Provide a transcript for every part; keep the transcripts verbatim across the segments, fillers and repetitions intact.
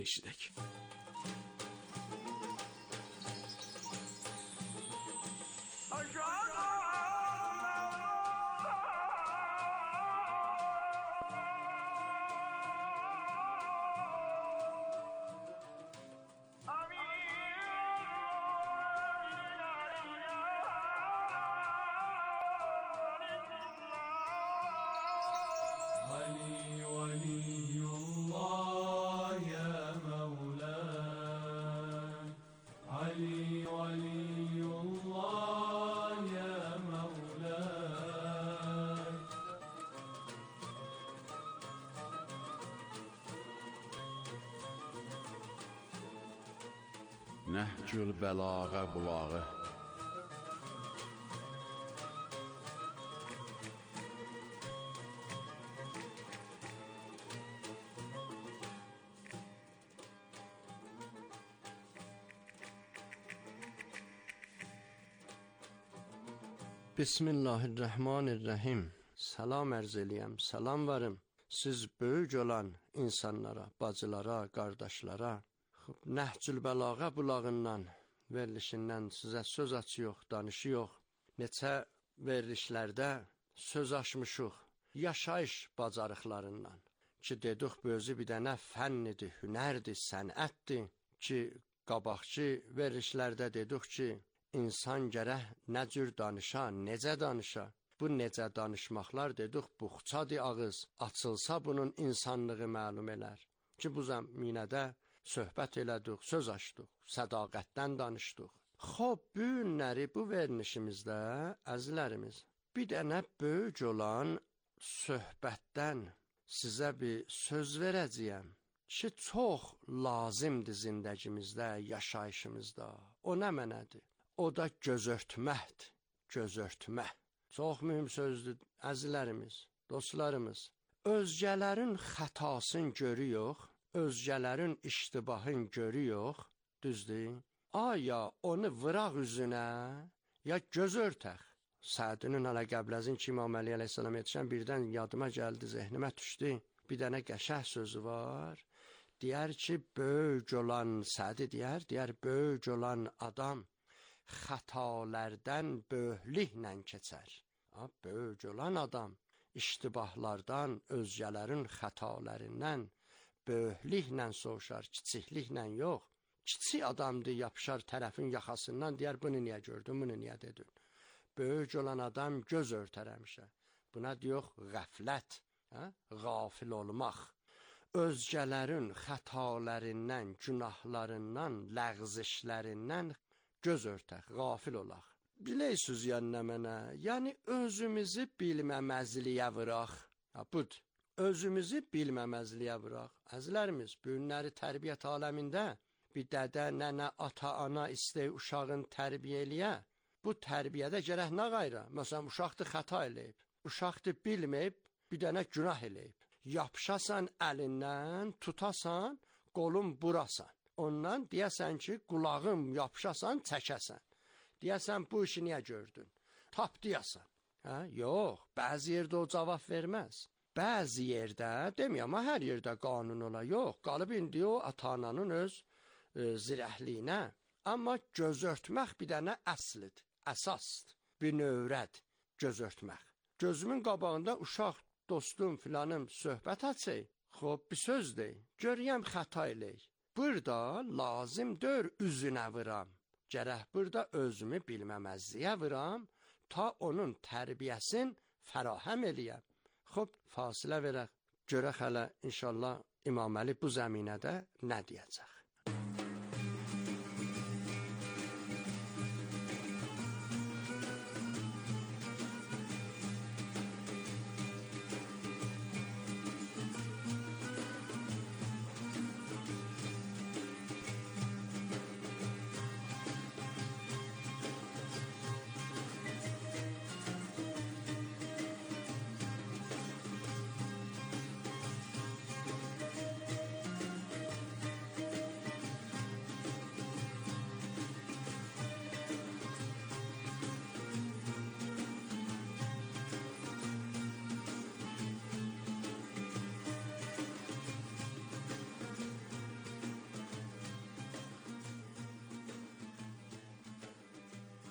eşidək. علي ولي الله يا مولاي علي ولي الله يا مولاي Nəhcül bəlağa bulağı. Bismillahirrahmanirrahim. Salam ərz eləyəm, salam varım. Siz böyük olan insanlara, bacılara, qardaşlara, Nəhcül bəlağa bulağından, verilişindən sizə söz açıyıq, danışıyıq. Neçə verilişlərdə söz açmışıq, yaşayış bacarıqlarından. Ki, dedik bu özü bir dənə fənnidir, hünərdir, sənətdir. Ki, qabaqçı verilişlərdə dedik ki, İnsan gərək nə cür danışa, necə danışa. Bu necə danışmaqlar dedik, buxçadır ağız. Açılsa bunun insanlığı məlum elər. Ki, bu zəminədə söhbət elədik, söz açdıq, sədaqətdən danışdıq. Xob, bu günləri bu verilişimizdə, əzizlərimiz, bir dənə böyük olan söhbətdən sizə bir söz verəcəyəm. Ki, çox lazımdır zindəgimizdə, yaşayışımızda. O nə mənədir? O da gözörtməkdir, gözörtmək. Çox mühüm sözdür, əzizlərimiz, dostlarımız. Özgələrin xətasını görüyoruz, özgələrin iştibahını görüyoruz, düzdür? Aya onu vıraq üzünə, ya göz örtək. Sədinin Ələ Qəbləzin ki, İmam Əli əleyhissalam yetişən birdən yadıma gəldi, zehnimə düşdü. Bir dənə qəşəh sözü var. Deyər ki, böyük olan Sədi deyər, deyər böyük olan adam xətalərdən böyükliklə keçər. Ha, böyük olan adam iştibahlardan, özgələrin xətalərindən böyükliklə soruşar, kiçikliklə yox. Kiçik adamdır, yapışar tərəfin yaxasından, deyər, bunu niyə gördün, bunu niyə dedin? Böyük olan adam göz örtər həmişə. Buna deyək, qəflət, hə? Qafil olmaq. Özgələrin xətalərindən, günahlarından, ləğzişlərindən göz örtək, qafil olaq. Biləysiniz yəni nə mənə? Yəni özümüzü bilməməzliyə vıraq. Ha, budur. Özümüzü bilməməzliyə vıraq. Əzizlərimiz, bu günləri tərbiyyət aləmində bir dədə, nənə, ata, ana istəy uşağın tərbiyə eləyə. Bu tərbiyədə gərək nə qayra? Məsələn, uşaqdır xəta eləyib. Uşaqdır bilməyib, bir dənə günah eləyib. Yapışasan əlindən, tutasan, qolun burasan. Ondan deyəsən ki, qulağım yapışasan, çəkəsən. Deyəsən, bu işi niyə gördün? Tap deyəsən. Hə? Yox, bəzi yerdə o cavab verməz. Bəzi yerdə, deməyəm, amma hər yerdə qanun ola. Yox, qalıb indi o ata-ananın öz e, zirəhliyinə. Amma göz örtmək bir dənə əslidir, əsasdır, bir növrədir göz örtmək. Gözümün qabağında uşaq, dostum, filanım söhbət açay. Xob, bir söz dey, görəyəm xəta eləyik. Burada lazımdır üzünə vıram. Gərək burada özümü bilməməzliyə vıram, ta onun tərbiyəsin fərahəm eləyəm. Xob, fasilə verək, görək hələ inşallah İmam Əli bu zəminədə nə deyəcək.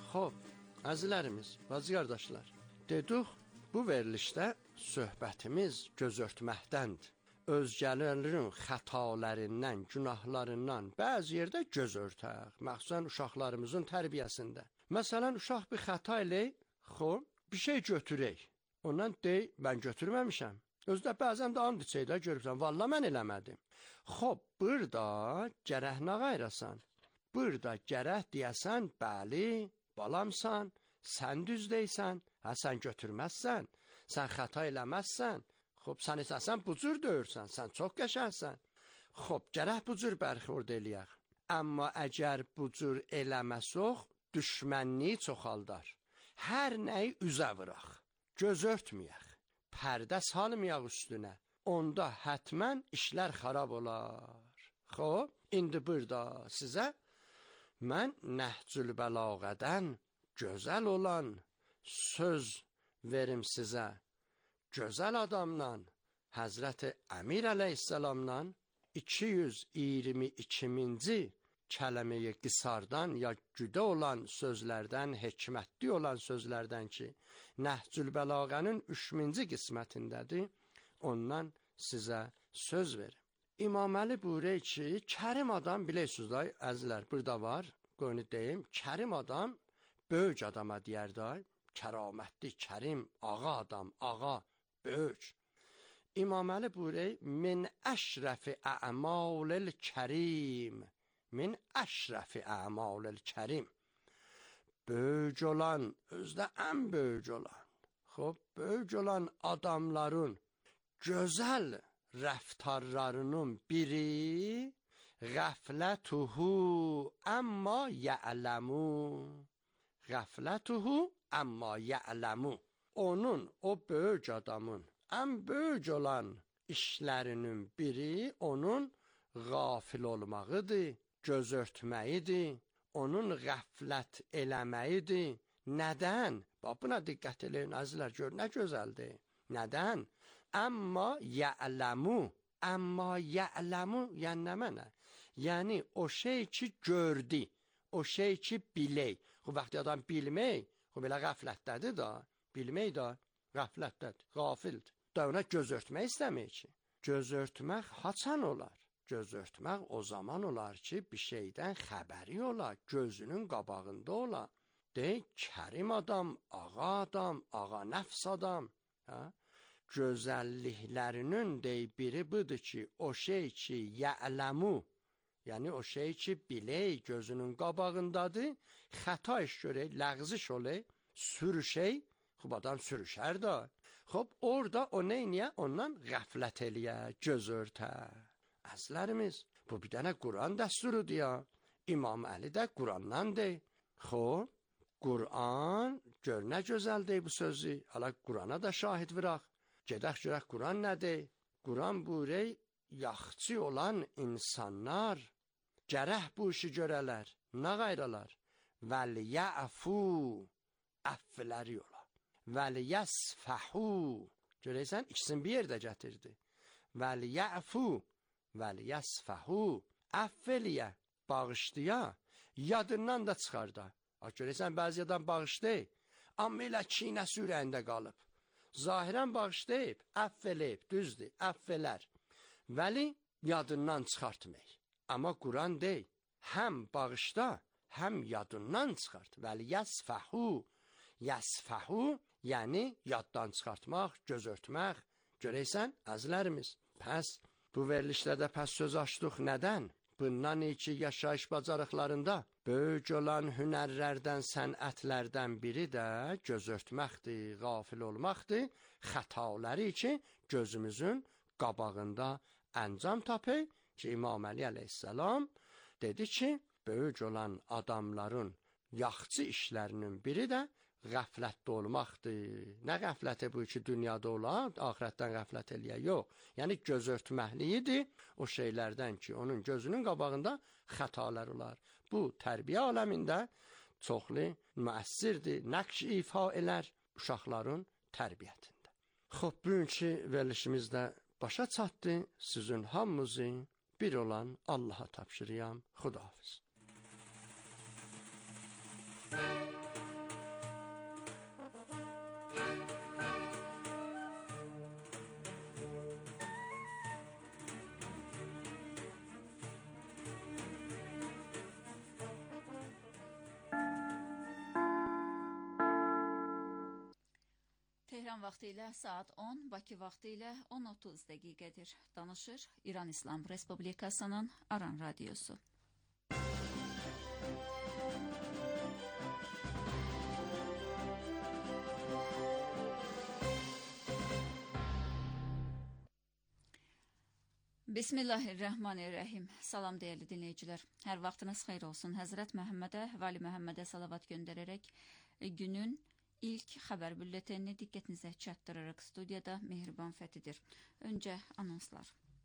Xoş, əzizlərimiz, bacı qardaşlar, dedik bu verilişdə söhbətimiz gözörtməkdəndir. Özgələrin xətalarından, günahlarından bəzi yerdə göz örtək, məxsusən uşaqlarımızın tərbiyəsində. Məsələn, uşaq bir xəta elə, xoş, bir şey götürək. Ondan dey, mən götürməmişəm. Özdə bəzən də and içəkdə görürsən, valla mən eləmədim. Xoş, burada gərək nə qayrasan? Burada gərək deyəsən, bəli, balamsan, sən düz deysən, hə, sən götürməzsən, sən xəta eləməzsən. Xoş, sən əsasən bu cür döyürsən, sən çox qəşəngsən. Xoş, gərək bu cür bərxurd eləyək. Amma əgər bu cür eləməsək, düşmənliyi çoxaldar. Hər nəyi üzə vıraq, göz örtməyək, pərdə salmayaq üstünə. Onda hətmən işlər xarab olar. Xoş, indi burada sizə mən Nəhcül Bəlağədən gözəl olan söz verim sizə. Gözəl adamdan, Həzrəti Əmir əleyhissalamdan iki yüz iyirmi ikinci kələməyi qisardan ya güdə olan sözlərdən, hikmətli olan sözlərdən ki, Nəhcül Bəlağənin üçüncü qismətindədir, ondan sizə söz verim. İmam Əli buyurur ki, kərim adam bilirsiniz da, əzizlər, burada var, qoyunu deyim, kərim adam böyük adama deyər da, kəramətli, kərim, ağa adam, ağa, böyük. İmam Əli buyurur, min əşrəfi ə'malil kərim, min əşrəfi ə'malil kərim. Böyük olan, özdə ən böyük olan, xoş, böyük olan adamların gözəl rəftarlarının biri qəflətuhu əmma ya'ləmu. Qəflətuhu əmma ya'ləmu. Onun, o böyük adamın, ən böyük olan işlərinin biri onun qafil olmağıdır, göz örtməyidir, onun qəflət eləməyidir. Nədən? Bax, buna diqqət eləyin, əzizlər, gör, nə gözəldir. Nədən? Əmma ya'ləmu. Əmma ya'ləmu, yəni nə mənə? Yəni, o şey ki, gördü, o şey ki, bilək. O vaxtı adam bilmək, o belə qəflətdədir da. Bilmək də qəflətdədir, qafildir. Da ona göz örtmək istəməyir ki. Göz örtmək haçan olar? Göz örtmək o zaman olar ki, bir şeydən xəbəri olar, gözünün qabağında olar. Deyək, kərim adam, ağa adam, ağa nəfs adam. Hə? Gözəlliklərinin deyək, biri budur ki, o şey ki, ya'ləmu, yəni o şey ki, bilək, gözünün qabağındadır, xəta iş görək, ləğziş olək, sürüşək, xub adam sürüşər da. Xub, orada o neyniyə? Ondan qəflət eləyə, göz örtə. Əzlərimiz, bu bir dənə Quran dəsturudur ya. İmam Əli də Qurandan dey. Xub, Quran, gör nə gözəldir bu sözü. Hala Qurana da şahid vıraq. Gedək görək Quran nədir? Quran buyurur, yaxçı olan insanlar gərək bu işi görələr. Nə qayralar? Vəl-yə'fu, əffləri yola. Vəl-yəsfəhu, görəysən, ikisini bir yerdə gətirdi. Vəl-yə'fu, vəl-yəsfəhu, əff eləyə, bağışlıya, yadından da çıxar da. Görəysən, bəzi adam bağışlayıb, amma elə kinəsi ürəyində qalıb. Zahirən bağışlayıb, əff eləyib, düzdür, əff elər. Vəli yadından çıxartmayır. Amma Quran deyil, həm bağışda, həm yadından çıxart. Vəli yəsfəhu, yəsfəhu, yəni yaddan çıxartmaq, göz örtmək. Görəysən, əzlərimiz, pəs, bu verilişlərdə pəs söz açdıq nədən? Bundan iki yaşayış bacarıqlarında böyük olan hünərlərdən, sənətlərdən biri də göz örtməkdir, qafil olmaqdır. Xətaları ki, gözümüzün qabağında əncam tapır ki, İmam Əli əleyhissalam dedi ki, böyük olan adamların yaxçı işlərinin biri də qəflətdə olmaqdır. Nə qəfləti bu ki, dünyada olar, axirətdən qəflət eləyə, yox. Yəni, göz örtməkliyidir o şeylərdən ki, onun gözünün qabağında xətalar olar. Bu, tərbiyə aləmində çoxlu müəssirdir, nəqş ifa elər uşaqların tərbiyyətində. Xoş, bugünkü verilişimizdə başa çatdı, sizin hamınızı bir olan Allaha tapşırıyam. Xudahafiz. Tehran vaxtı ilə saat on, Bakı vaxtı ilə on otuz dəqiqədir. Danışır İran İslam Respublikasının Aran Radiosu. Bismillahirrahmanirrahim. Salam dəyərli dinləyicilər. Hər vaxtınız xeyir olsun. Həzrət Məhəmmədə, Vali Məhəmmədə salavat göndərərək günün İlk xəbər bülletenini diqqətinizə çatdıraraq studiyada Mehriban Fəthidir. Öncə anonslar.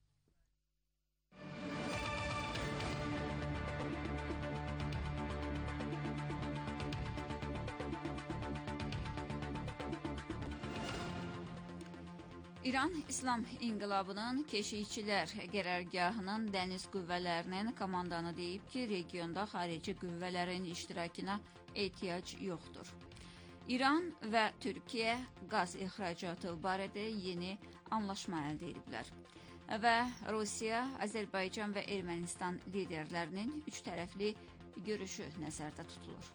İran İslam İnqilabının keşikçilər qərargahının dəniz qüvvələrinin komandanı deyib ki, regionda xarici qüvvələrin iştirakına ehtiyac yoxdur. İran və Türkiyə qaz ixracatı barədə yeni anlaşma əldə ediblər və Rusiya, Azərbaycan və Ermənistan liderlərinin üç tərəfli görüşü nəzərdə tutulur.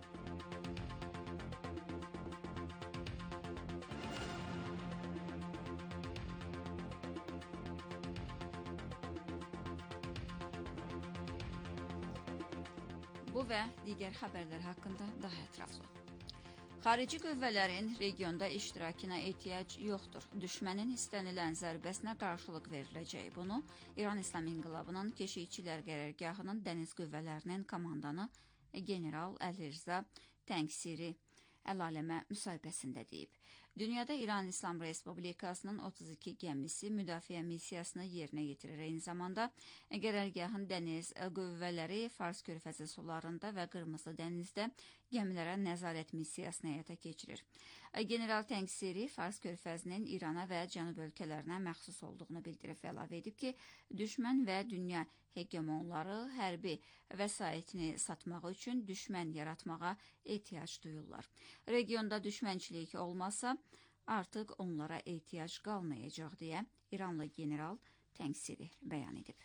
Bu və digər xəbərlər haqqında daha ətraflı. Xarici qüvvələrin regionda iştirakına ehtiyac yoxdur. Düşmənin istənilən zərbəsinə qarşılıq veriləcək. Bunu İran İslam İnqilabının keşikçilər qərargahının dəniz qüvvələrinin komandanı General Əlirza Təngsiri əl-aləmə müsahibəsində deyib. Dünyada İran İslam Respublikasının otuz iki gəmisi müdafiə missiyasını yerinə yetirir. Eyni zamanda qərargahın dəniz qüvvələri Fars körfəzi sularında və Qırmızı dənizdə gəmilərə nəzarət missiyasını həyata keçirir. General Təngsiri Fars körfəzinin İrana və Cənub ölkələrinə məxsus olduğunu bildirib və əlavə edib ki, düşmən və dünya hegemonları hərbi vəsaitini satmaq üçün düşmən yaratmağa ehtiyac duyurlar. Regionda düşmənçilik olmasa, artıq onlara ehtiyac qalmayacaq deyə İranlı general Təngsiri bəyan edib.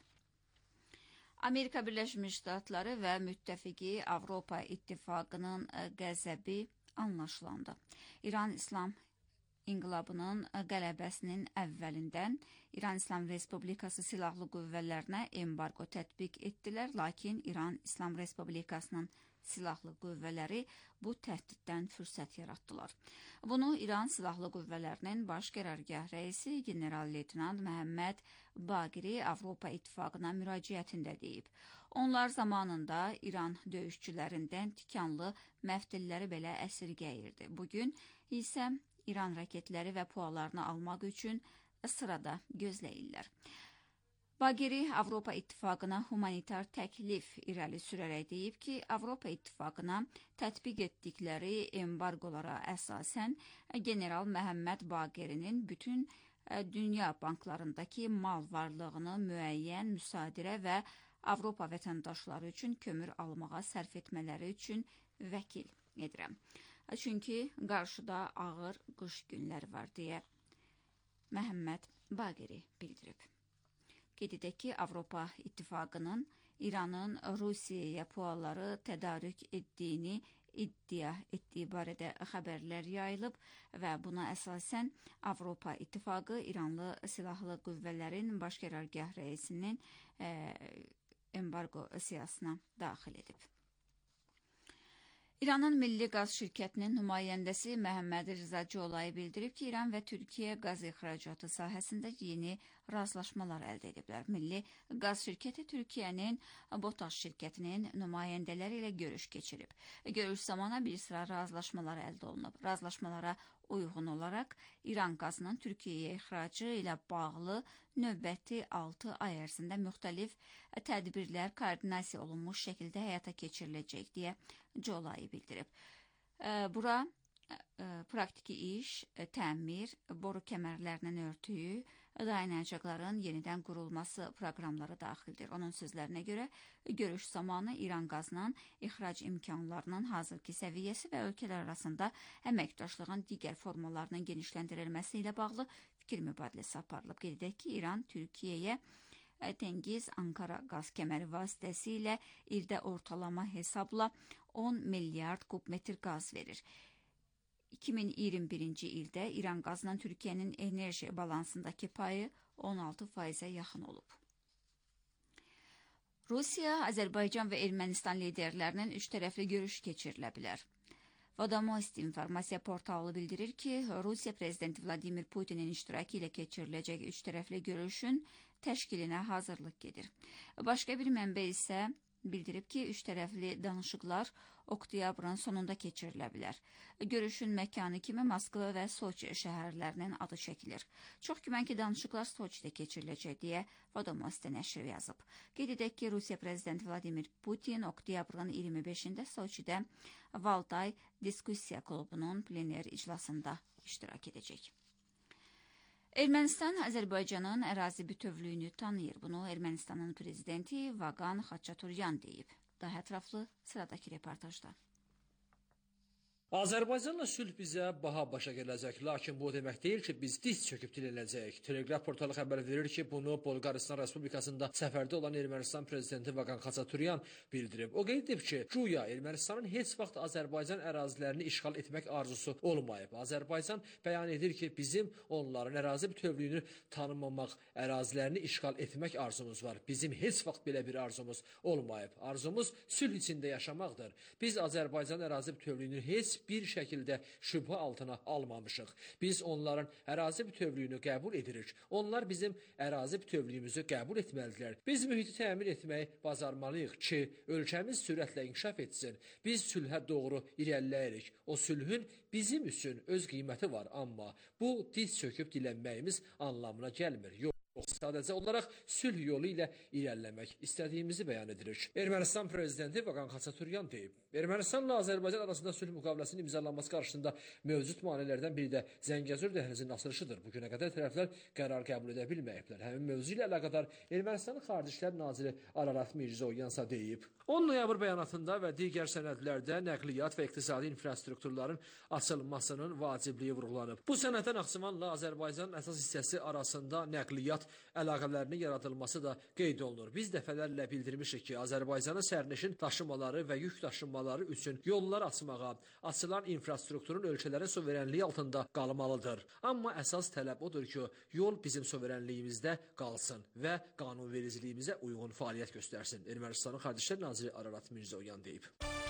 Amerika Birləşmiş Ştatları və müttəfiqi Avropa İttifaqının qəzəbi anlaşılandı. İran İslam İnqilabının qələbəsinin əvvəlindən İran İslam Respublikası silahlı qüvvələrinə embargo tətbiq etdilər, lakin İran İslam Respublikasının silahlı qüvvələri bu təhdiddən fürsət yaratdılar. Bunu İran silahlı qüvvələrinin baş qərargah rəisi general-leytenant Məhəmməd Baqiri Avropa İttifaqına müraciətində deyib. Onlar zamanında İran döyüşçülərindən tikanlı məftilləri belə əsirgəyirdi. Bugün isə İran raketləri və pualarını almaq üçün sırada gözləyirlər. Baqiri Avropa İttifaqına humanitar təklif irəli sürərək deyib ki, Avropa İttifaqına tətbiq etdikləri embargolara əsasən General Məhəmməd Baqirinin bütün dünya banklarındakı mal varlığını müəyyən müsadirə və Avropa vətəndaşları üçün kömür almağa sərf etmələri üçün vəkil edirəm. Çünki qarşıda ağır qış günləri var deyə Məhəmməd Baqiri bildirib. Qeyd edək ki, Avropa İttifaqının İranın Rusiyaya pualları tədarük etdiyini iddia etdiyi barədə xəbərlər yayılıb və buna əsasən Avropa İttifaqı İranlı silahlı qüvvələrin baş qərargah rəisinin e, embargo siyasına daxil edib. İranın Milli Qaz Şirkətinin nümayəndəsi Məhəmməd Rza Colayı bildirib ki, İran və Türkiyə qaz ixracatı sahəsində yeni razılaşmalar əldə ediblər. Milli Qaz Şirkəti Türkiyənin BOTAŞ şirkətinin nümayəndələri ilə görüş keçirib. Görüş zamanı bir sıra razılaşmalar əldə olunub. Razılaşmalara uyğun olaraq İran qazının Türkiyəyə ixracı ilə bağlı növbəti altı ay ərzində müxtəlif tədbirlər koordinasiya olunmuş şəkildə həyata keçiriləcək deyə Colayı bildirib. Bura praktiki iş, təmir, boru kəmərlərinin örtüyü dayanacaqların yenidən qurulması proqramları daxildir. Onun sözlərinə görə, görüş zamanı İran qazının ixrac imkanlarının hazırki səviyyəsi və ölkələr arasında əməkdaşlığın digər formalarının genişləndirilməsi ilə bağlı fikir mübadiləsi aparılıb. Qeyd edək ki, İran Türkiyəyə Tengiz Ankara qaz kəməri vasitəsilə ildə ortalama hesabla on milyard kubmetr qaz verir. iki min iyirmi birinci ildə İran qazının Türkiyənin enerji balansındakı payı on altı faizə yaxın olub. Rusiya, Azərbaycan və Ermənistan liderlərinin üç tərəfli görüş keçirilə bilər. Vadomost informasiya portalı bildirir ki, Rusiya prezidenti Vladimir Putinin iştirakı ilə keçiriləcək üç tərəfli görüşün təşkilinə hazırlıq gedir. Başqa bir mənbə isə bildirib ki, üç tərəfli danışıqlar oktyabrın sonunda keçirilə bilər. Görüşün məkanı kimi Moskva və Soçi şəhərlərinin adı çəkilir. Çox güman ki, danışıqlar Soçidə keçiriləcək deyə Vadomost nəşri yazıb. Qeyd edək ki, Rusiya prezidenti Vladimir Putin oktyabrın iyirmi beşində Soçidə Valtay Diskussiya klubunun plener iclasında iştirak edəcək. Ermənistan Azərbaycanın ərazi bütövlüyünü tanıyır. Bunu Ermənistanın prezidenti Vaqan Xaçaturyan deyib. Daha ətraflı sıradakı reportajda. Azərbaycanla sülh bizə baha başa gələcək, lakin bu demək deyil ki, biz diz çöküb dilənəcəyik. Telegraf portalı xəbər verir ki, bunu Bolqarıstan Respublikasında səfərdə olan Ermənistan prezidenti Vaqan Xaçaturyan bildirib. O qeyd edib ki, güya Ermənistanın heç vaxt Azərbaycan ərazilərini işğal etmək arzusu olmayıb. Azərbaycan bəyan edir ki, bizim onların ərazi bütövlüyünü tanımamaq, ərazilərini işğal etmək arzumuz var. Bizim heç vaxt belə bir arzumuz olmayıb. Arzumuz sülh içində yaşamaqdır. Biz Azərbaycan ərazi bütövlüyünü heç bir şəkildə şübhə altına almamışıq. Biz onların ərazi bütövlüyünü qəbul edirik. Onlar bizim ərazi bütövlüyümüzü qəbul etməlidirlər. Biz mühiti təmin etməyi bacarmalıyıq ki, ölkəmiz sürətlə inkişaf etsin. Biz sülhə doğru irəliləyirik. O sülhün bizim üçün öz qiyməti var, amma bu diz çöküb dilənməyimiz anlamına gəlmir. Yox. Sadəcə olaraq sülh yolu ilə irəliləmək istədiyimizi bəyan edirik. Ermənistan prezidenti Vaqan Xaçaturyan deyib. Ermənistanla Azərbaycan arasında sülh müqaviləsinin imzalanması qarşısında mövcud maneələrdən biri də Zəngəzur dəhlizinin açılışıdır. Bu günə qədər tərəflər qərar qəbul edə bilməyiblər. Həmin mövzu ilə əlaqədar Ermənistanın Xarici İşlər naziri Ararat Mirzoyansa deyib. on noyabr bəyanatında və digər sənədlərdə nəqliyyat və iqtisadi infrastrukturların açılmasının vacibliyi vurğulanıb. Bu sənəddə Naxçıvanla Azərbaycanın əsas hissəsi arasında nəqliyyat əlaqələrinin yaradılması da qeyd olunur. Biz dəfələrlə bildirmişik ki, Azərbaycanın sərnişin daşımaları və yük daşımaları üçün yollar açmağa, açılan infrastrukturun ölkələrin suverenliyi altında qalmalıdır. Amma əsas tələb odur ki, yol bizim suverenliyimizdə qalsın və qanunvericiliyimizə uyğun fəaliyyət göstərsin. Ermənistanın Xarici İşlər naziri Ararat Mirzoyan deyib.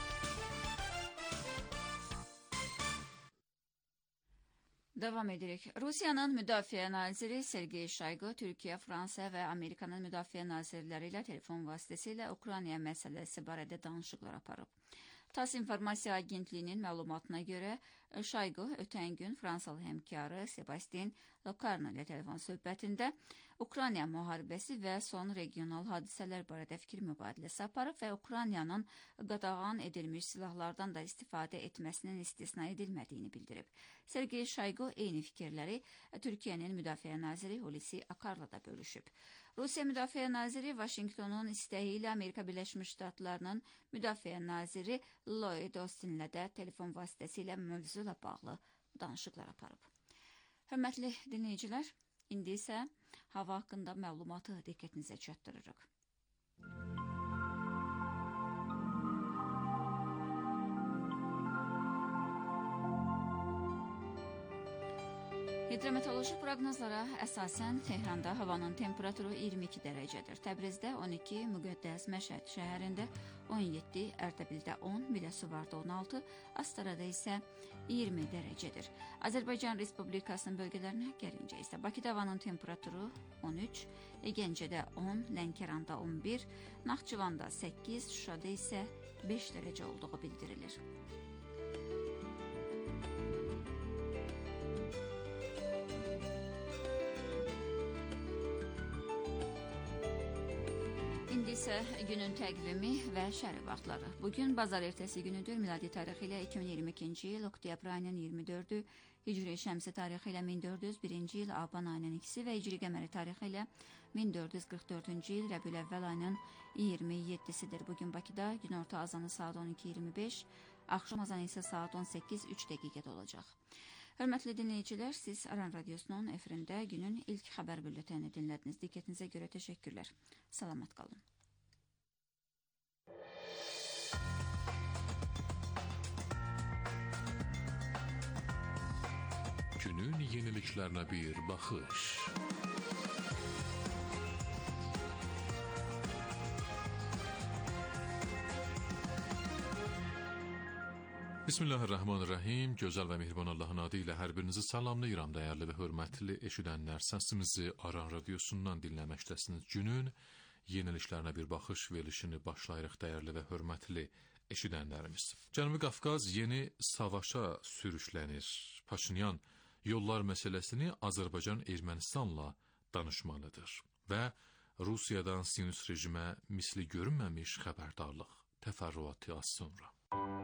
Davam edirik. Rusiyanın müdafiə naziri Sergey Shoigu Türkiyə, Fransa və Amerikanın müdafiə nazirləri ilə telefon vasitəsilə Ukrayna məsələsi barədə danışıqlar aparıb. TASS informasiya agentliyinin məlumatına görə Shoigu ötən gün Fransalı həmkarı Sebastien Locarno ilə telefon söhbətində Ukrayna müharibəsi və son regional hadisələr barədə fikir mübadiləsi aparıb və Ukraynanın qadağan edilmiş silahlardan da istifadə etməsinin istisna edilmədiyini bildirib. Sergey Shoigu eyni fikirləri Türkiyənin müdafiə naziri Hulusi Akarla da bölüşüb. Rusiya müdafiə naziri Vaşinqtonun istəyi ilə Amerika Birləşmiş Ştatlarının müdafiə naziri Lloyd Austinlə də telefon vasitəsilə mövzu ilə bağlı danışıqlar aparıb. Hörmətli dinləyicilər, indi isə hava haqqında məlumatı diqqətinizə çatdırırıq. Hidrometeoroloji proqnozlara əsasən Tehranda havanın temperaturu iyirmi iki dərəcədir. Təbrizdə on iki, Müqəddəs Məşhəd şəhərində on yeddi, Ərdəbildə on, Biləsuvarda on altı, Astarada isə iyirmi dərəcədir. Azərbaycan Respublikasının bölgələrinə gəlincə isə Bakıda havanın temperaturu on üç, Gəncədə on, Lənkəranda on bir, Naxçıvanda səkkiz, Şuşada isə beş dərəcə olduğu bildirilir. İndi isə günün təqvimi və şəri vaxtları. Bugün bazar ertəsi günüdür. Miladi tarixi ilə iki min iyirmi ikinci il oktyabr ayının iyirmi dördü, Hicri şəmsi tarixi ilə min dörd yüz birinci il Aban ayının ikisi və Hicri qəməri tarixi ilə min dörd yüz qırx dördüncü il Rəbiül əvvəl ayının iyirmi yeddisidir. Bugün Bakıda günorta azanı saat on iki iyirmi beş, axşam azanı isə saat on səkkiz üç dəqiqədə olacaq. Hörmətli dinləyicilər, siz Aran Radiosunun efirində günün ilk xəbər bülletini dinlədiniz. Diqqətinizə görə təşəkkürlər. Salamat qalın. Günün yeniliklerine bir bakış. Bismillahirrahmanirrahim. Gözəl və mehriban Allahın adı ilə hər birinizi salamlayıram, dəyərli və hörmətli eşidənlər. Səsimizi Aran Radiosundan dinləməkdəsiniz. Günün yeniliklərinə bir baxış verilişini başlayırıq, dəyərli və hörmətli eşidənlərimiz. Cənubi Qafqaz yeni savaşa sürüklənir. Paşinyan yollar məsələsini Azərbaycan Ermənistanla danışmalıdır və Rusiyadan Sinus rejimə misli görünməmiş xəbərdarlıq. Təfərrüatı az sonra.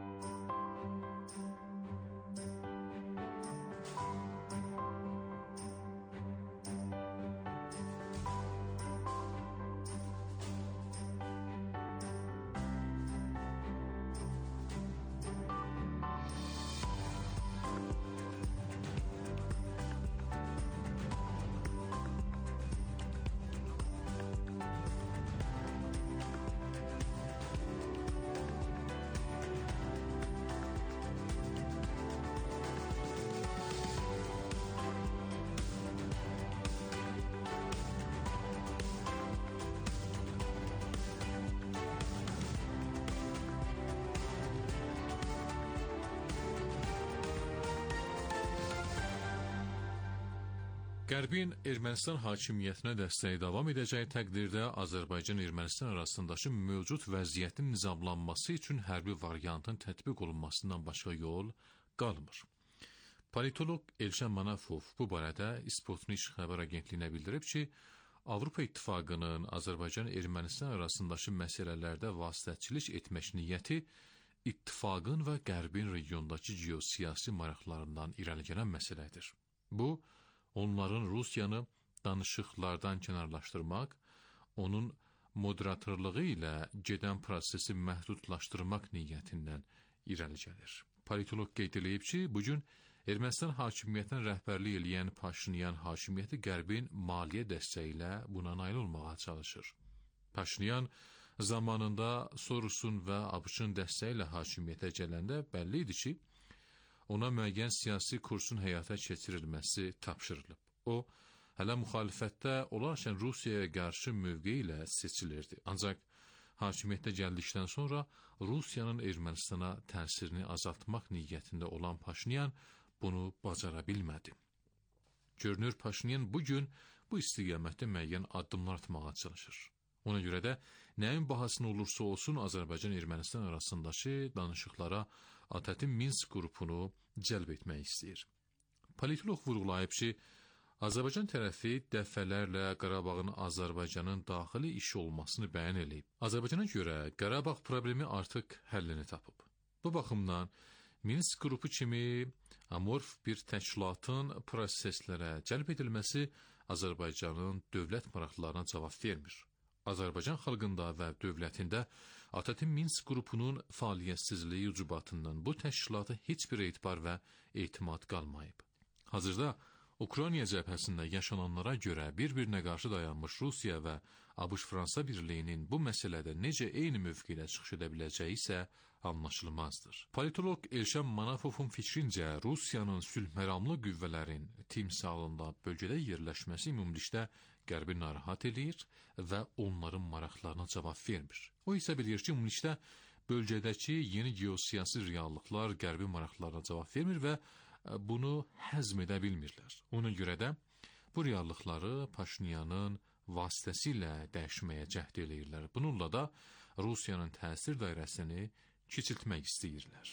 Qərbin Ermənistan hakimiyyətinə dəstəyi davam edəcəyi təqdirdə Azərbaycan-Ermənistan arasındakı mövcud vəziyyətin nizamlanması üçün hərbi variantın tətbiq olunmasından başqa yol qalmır. Politolog Elşən Manafov bu barədə Sputnik xəbər agentliyinə bildirib ki, Avropa İttifaqının Azərbaycan-Ermənistan arasındakı məsələlərdə vasitəçilik etmək niyyəti İttifaqın və Qərbin regiondakı geosiyasi maraqlarından irəli gələn məsələdir. Bu, onların Rusiyanı danışıqlardan kənarlaşdırmaq, onun moderatorluğu ilə gedən prosesi məhdudlaşdırmaq niyyətindən irəli gəlir. Politolog qeyd edib ki, bugün Ermənistan hakimiyyətinə rəhbərlik eləyən Paşinyan hakimiyyəti Qərbin maliyyə dəstəyi ilə buna nail olmağa çalışır. Paşinyan zamanında Sorusun və ABŞ-ın dəstəyi ilə hakimiyyətə gələndə bəlli idi ki, ona müəyyən siyasi kursun həyata keçirilməsi tapşırılıb. O, hələ müxalifətdə olarkən Rusiyaya qarşı mövqeyi ilə seçilirdi. Ancaq hakimiyyətə gəldikdən sonra Rusiyanın Ermənistana təsirini azaltmaq niyyətində olan Paşinyan bunu bacara bilmədi. Görünür, Paşinyan bugün bu istiqamətdə müəyyən addımlar atmağa çalışır. Ona görə də nəyin bahasına olursa olsun Azərbaycan-Ermənistan arasındakı danışıqlara A T Ə T-in Minsk qrupunu cəlb etmək istəyir. Politolog vurğulayıb ki, Azərbaycan tərəfi dəfələrlə Qarabağın Azərbaycanın daxili işi olmasını bəyan edib. Azərbaycana görə Qarabağ problemi artıq həllini tapıb. Bu baxımdan Minsk qrupu kimi amorf bir təşkilatın proseslərə cəlb edilməsi Azərbaycanın dövlət maraqlarına cavab vermir. Azərbaycan xalqında və dövlətində A T Ə T-in Minsk qrupunun fəaliyyətsizliyi ucubatından bu təşkilata heç bir etibar və etimad qalmayıb. Hazırda Ukrayna cəbhəsində yaşananlara görə bir-birinə qarşı dayanmış Rusiya və ABŞ-Fransa birliyinin bu məsələdə necə eyni mövqeyə çıxış edə biləcəyi isə anlaşılmazdır. Politolog Elşən Manafovun fikrincə, Rusiyanın sülhməramlı qüvvələrin timsalında bölgədə yerləşməsi ümumilikdə Qərbi narahat edir və onların maraqlarına cavab vermir. O isə bilir ki, ümumilikdə bölgədəki yeni geosiyasi reallıqlar Qərbi maraqlarına cavab vermir və bunu həzm edə bilmirlər. Ona görə də bu reallıqları Paşinyanın vasitəsilə dəyişməyə cəhd eləyirlər. Bununla da Rusiyanın təsir dairəsini kiçiltmək istəyirlər.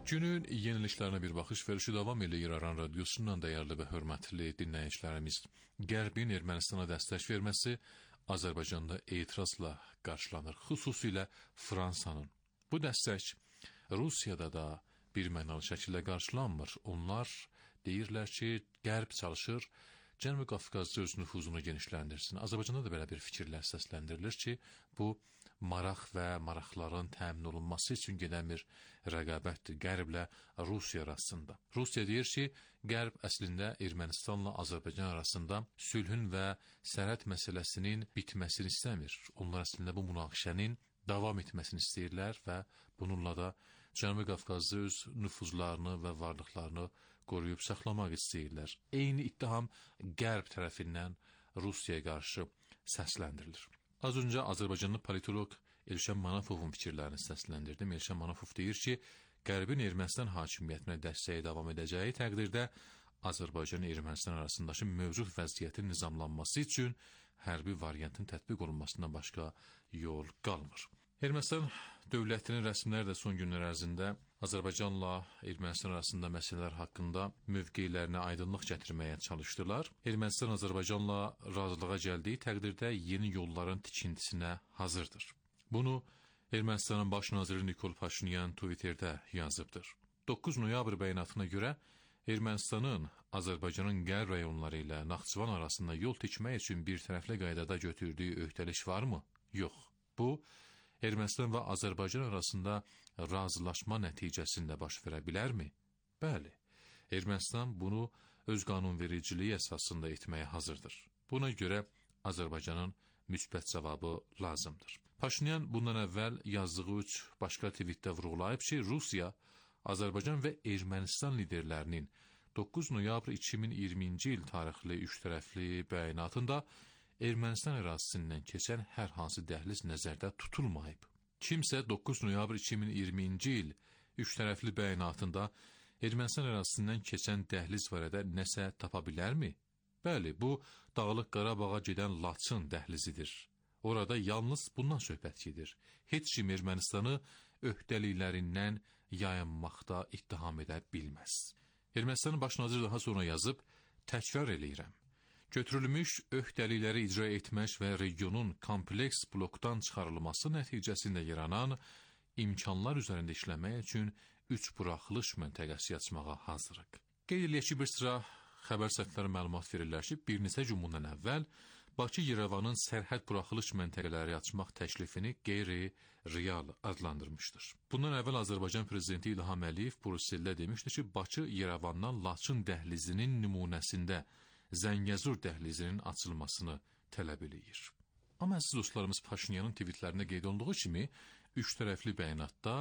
Günün yeniliklərinə bir baxış verişi davam edir İran radiosundan dəyərli və hörmətli dinləyicilərimiz. Qərbin Ermənistana dəstək verməsi Azərbaycanda etirazla qarşılanır, xüsusilə Fransanın. Bu dəstək Rusiyada da bir mənalı şəkildə qarşılanmır. Onlar deyirlər ki, Qərb çalışır, Cənubi Qafqazda öz nüfuzunu genişləndirsin. Azərbaycanda da belə bir fikirlər səsləndirilir ki, bu maraq və maraqların təmin olunması üçün gedən bir rəqabətdir Qərblə Rusiya arasında. Rusiya deyir ki, Qərb əslində Ermənistanla Azərbaycan arasında sülhün və sərhəd məsələsinin bitməsini istəmir. Onlar əslində bu münaqişənin davam etməsini istəyirlər və bununla da Cənubi Qafqazda öz nüfuzlarını və varlıqlarını qoruyub saxlamaq istəyirlər. Eyni ittiham Qərb tərəfindən Rusiyaya qarşı səsləndirilir. Az öncə Azərbaycanlı politolog Elşən Manafovun fikirlərini səsləndirdim. Elşən Manafov deyir ki, Qərbin Ermənistan hakimiyyətinə dəstəyi davam edəcəyi təqdirdə Azərbaycan Ermənistan arasındakı mövcud vəziyyətin nizamlanması üçün hərbi variantın tətbiq olunmasından başqa yol qalmır. Ermənistan dövlətinin rəsmləri də son günlər ərzində Azərbaycanla Ermənistan arasında məsələlər haqqında mövqeylərinə aydınlıq gətirməyə çalışdılar. Ermənistan Azərbaycanla razılığa gəldiyi təqdirdə yeni yolların tikintisinə hazırdır. Bunu Ermənistanın baş naziri Nikol Paşinyan Twitterdə yazıbdır. doqquz noyabr bəyanatına görə Ermənistanın Azərbaycanın qərb rayonları ilə Naxçıvan arasında yol tikmək üçün bir tərəfli qaydada götürdüyü öhdəlik varmı? Yox. Bu, Ermənistan və Azərbaycan arasında razılaşma nəticəsində baş verə bilərmi? Bəli, Ermənistan bunu öz qanunvericiliyi əsasında etməyə hazırdır. Buna görə Azərbaycanın müsbət cavabı lazımdır. Paşinyan bundan əvvəl yazdığı üç başqa tweetdə vurğulayıb ki, Rusiya, Azərbaycan və Ermənistan liderlərinin doqquz noyabr iki min iyirminci il tarixli üç tərəfli bəyanatında Ermənistan ərazisindən keçən hər hansı dəhliz nəzərdə tutulmayıb. Kimsə doqquz noyabr iki min iyirminci il üç tərəfli bəyanatında Ermənistan ərazisindən keçən dəhliz barədə nəsə tapa bilərmi? Bəli, bu Dağlıq Qarabağa gedən Laçın dəhlizidir. Orada yalnız bundan söhbət gedir. Heç kim Ermənistanı öhdəliklərindən yayınmaqda ittiham edə bilməz. Ermənistanın baş naziri daha sonra yazıb, təkrar eləyirəm. Götürülmüş öhdəlikləri icra etmək və regionun kompleks blokdan çıxarılması nəticəsində yaranan imkanlar üzərində işləmək üçün üç buraxılış məntəqəsi açmağa hazırıq. Qeyd eləyək ki, bir sıra xəbər səhifələri məlumat verirlər ki, bir neçə gün bundan əvvəl Bakı-Yerevanın sərhəd buraxılış məntəqələri açmaq təklifini qeyri-real adlandırmışdır. Bundan əvvəl Azərbaycan prezidenti İlham Əliyev Brüsseldə demişdi ki, Bakı-Yerevandan Laçın dəhlizinin nümunəsində Zəngəzur dəhlizinin açılmasını tələb eləyir. Amma əziz dostlarımız, Paşinyanın tweetlərində qeyd olunduğu kimi, üç tərəfli bəyanatda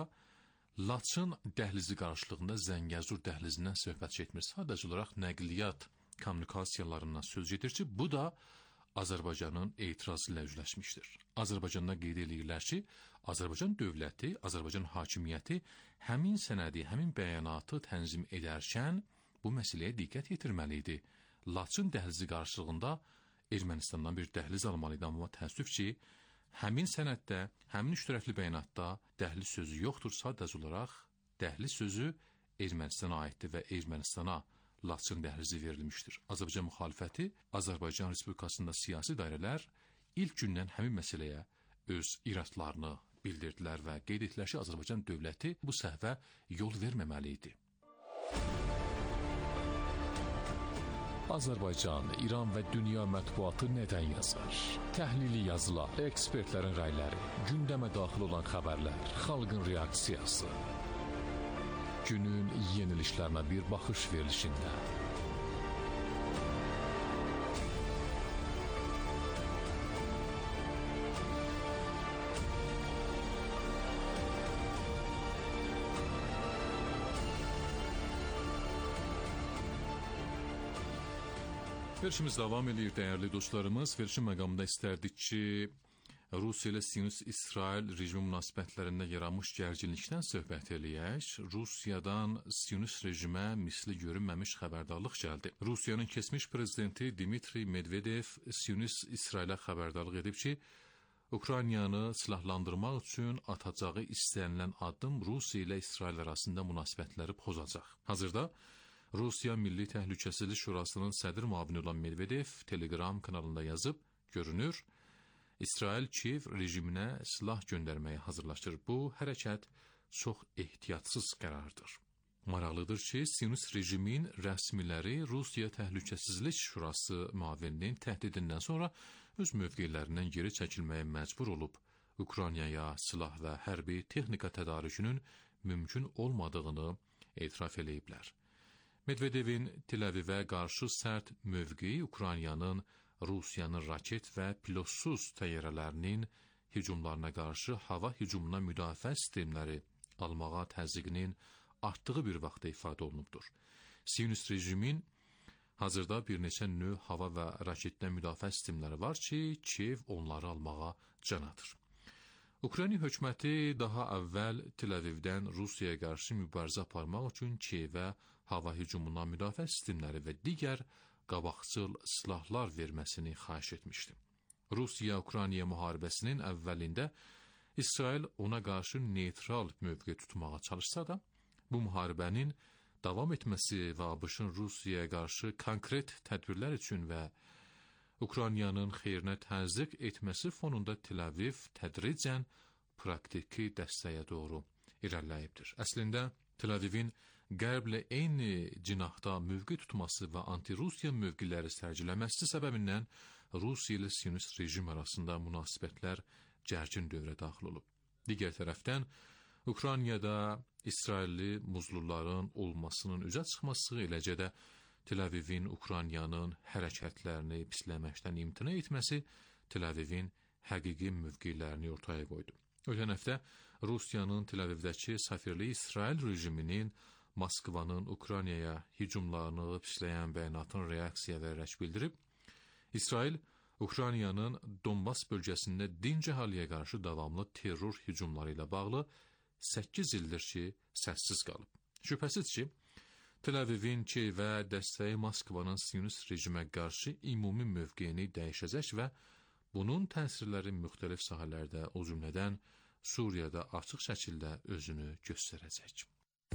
Laçın dəhlizi qarşılığında Zəngəzur dəhlizindən söhbət etmir. Sadəcə olaraq nəqliyyat kommunikasiyalarından söz gedir ki, bu da Azərbaycanın etirazı ilə üzləşmişdir. Azərbaycanda qeyd eləyirlər ki, Azərbaycan dövləti, Azərbaycan hakimiyyəti həmin sənədi, həmin bəyanatı tənzim edərkən bu məsələyə diqqət yetirməli idi. Laçın dəhlizi qarşılığında Ermənistandan bir dəhliz almalıydı, amma təəssüf ki, həmin sənəddə, həmin üç tərəfli bəyanatda dəhliz sözü yoxdur, sadəcə olaraq dəhliz sözü Ermənistana aiddir və Ermənistana Laçın dəhlizi verilmişdir. Azərbaycan müxalifəti, Azərbaycan Respublikasında siyasi dairələr ilk gündən həmin məsələyə öz iradlarını bildirdilər və qeyd etdilər ki, Azərbaycan dövləti bu səhvə yol verməməli idi. Azərbaycan, İran və dünya mətbuatı nədən yazar? Təhlili yazılar, ekspertlərin rəyləri, gündəmə daxil olan xəbərlər, xalqın reaksiyası. Günün yeniliklərinə bir baxış verilişində. Verişimiz davam edir, dəyərli dostlarımız. Verişin məqamında istərdik ki, Rusiya ilə Siyonist-İsrail rejimi münasibətlərində yaranmış gərginlikdən söhbət eləyək. Rusiyadan Siyonist rejimə misli görünməmiş xəbərdarlıq gəldi. Rusiyanın keçmiş prezidenti Dmitri Medvedev Siyonist-İsrailə xəbərdarlıq edib ki, Ukraynanı silahlandırmaq üçün atacağı istənilən addım Rusiya ilə İsrail arasında münasibətləri pozacaq. Hazırda Rusiya Milli Təhlükəsizlik Şurasının sədr müavini olan Medvedev Telegram kanalında yazıb, görünür, İsrail Kiyev rejiminə silah göndərməyə hazırlaşır. Bu hərəkət çox ehtiyatsız qərardır. Maraqlıdır ki, Siyonist rejimin rəsmiləri Rusiya Təhlükəsizlik Şurası müavininin təhdidindən sonra öz mövqelərindən geri çəkilməyə məcbur olub, Ukraynaya silah və hərbi texnika tədarükünün mümkün olmadığını etiraf eləyiblər. Medvedevin Tel-Əvivə qarşı sərt mövqeyi Ukraynanın Rusiyanın raket və pilotsuz təyyarələrinin hücumlarına qarşı hava hücumuna müdafiə sistemləri almağa təzyiqinin artdığı bir vaxtda ifadə olunubdur. Siyonist rejimin hazırda bir neçə növ hava və raketdən müdafiə sistemləri var ki, Kiyev onları almağa can atır. Ukrayna hökuməti daha əvvəl Tel-Əvivdən Rusiyaya qarşı mübarizə aparmaq üçün Kiyevə hava hücumuna müdafiə sistemləri və digər qabaqcıl silahlar verməsini xahiş etmişdi. Rusiya-Ukrayna müharibəsinin əvvəlində İsrail ona qarşı neytral mövqe tutmağa çalışsa da, bu müharibənin davam etməsi və ABŞ-ın Rusiyaya qarşı konkret tədbirlər üçün və Ukraynanın xeyrinə təzyiq etməsi fonunda Tel-Əviv tədricən praktiki dəstəyə doğru irəliləyibdir. Əslində, Tel-Əvivin Qərblə eyni cinahda mövqe tutması və anti-Rusiya mövqeləri sərgiləməsi səbəbindən Rusiya ilə Siyonist rejim arasında münasibətlər gərgin dövrə daxil olub. Digər tərəfdən, Ukraynada İsrailli muzluların olmasının üzə çıxması, eləcə də Tel-Əvivin Ukraynanın hərəkətlərini pisləməkdən imtina etməsi Tel-Əvivin həqiqi mövqelərini ortaya qoydu. Ötən həftə Rusiyanın Tel-Əvivdəki səfirliyi İsrail rejiminin Moskvanın Ukraynaya hücumlarını pisləyən bəyanatın reaksiya verərək bildirib, İsrail Ukraynanın Donbas bölgəsində dinc əhaliyə qarşı davamlı terror hücumları ilə bağlı səkkiz ildir ki, səssiz qalıb. Şübhəsiz ki, Tel-Əvivin Kiyevə dəstəyi Moskvanın Siyonist rejimə qarşı ümumi mövqeyini dəyişəcək və bunun təsirləri müxtəlif sahələrdə, o cümlədən Suriyada açıq şəkildə özünü göstərəcək.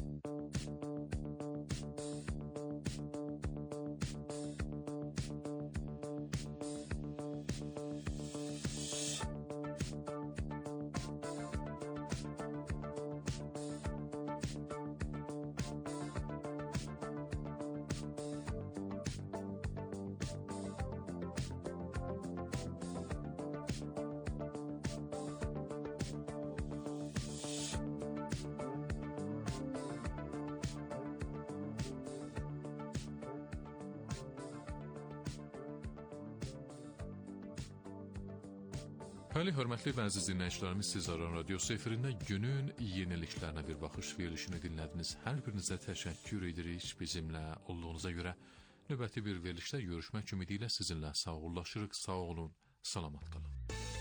Bəli, hörmətli və əziz dinləyicilərimiz, siz Aran Radiosu efirində günün yeniliklərinə bir baxış verilişini dinlədiniz. Hər birinizə təşəkkür edirik bizimlə olduğunuza görə. Növbəti bir verilişdə görüşmək ümidi ilə sizinlə sağollaşırıq. Sağ olun, salamat qalın.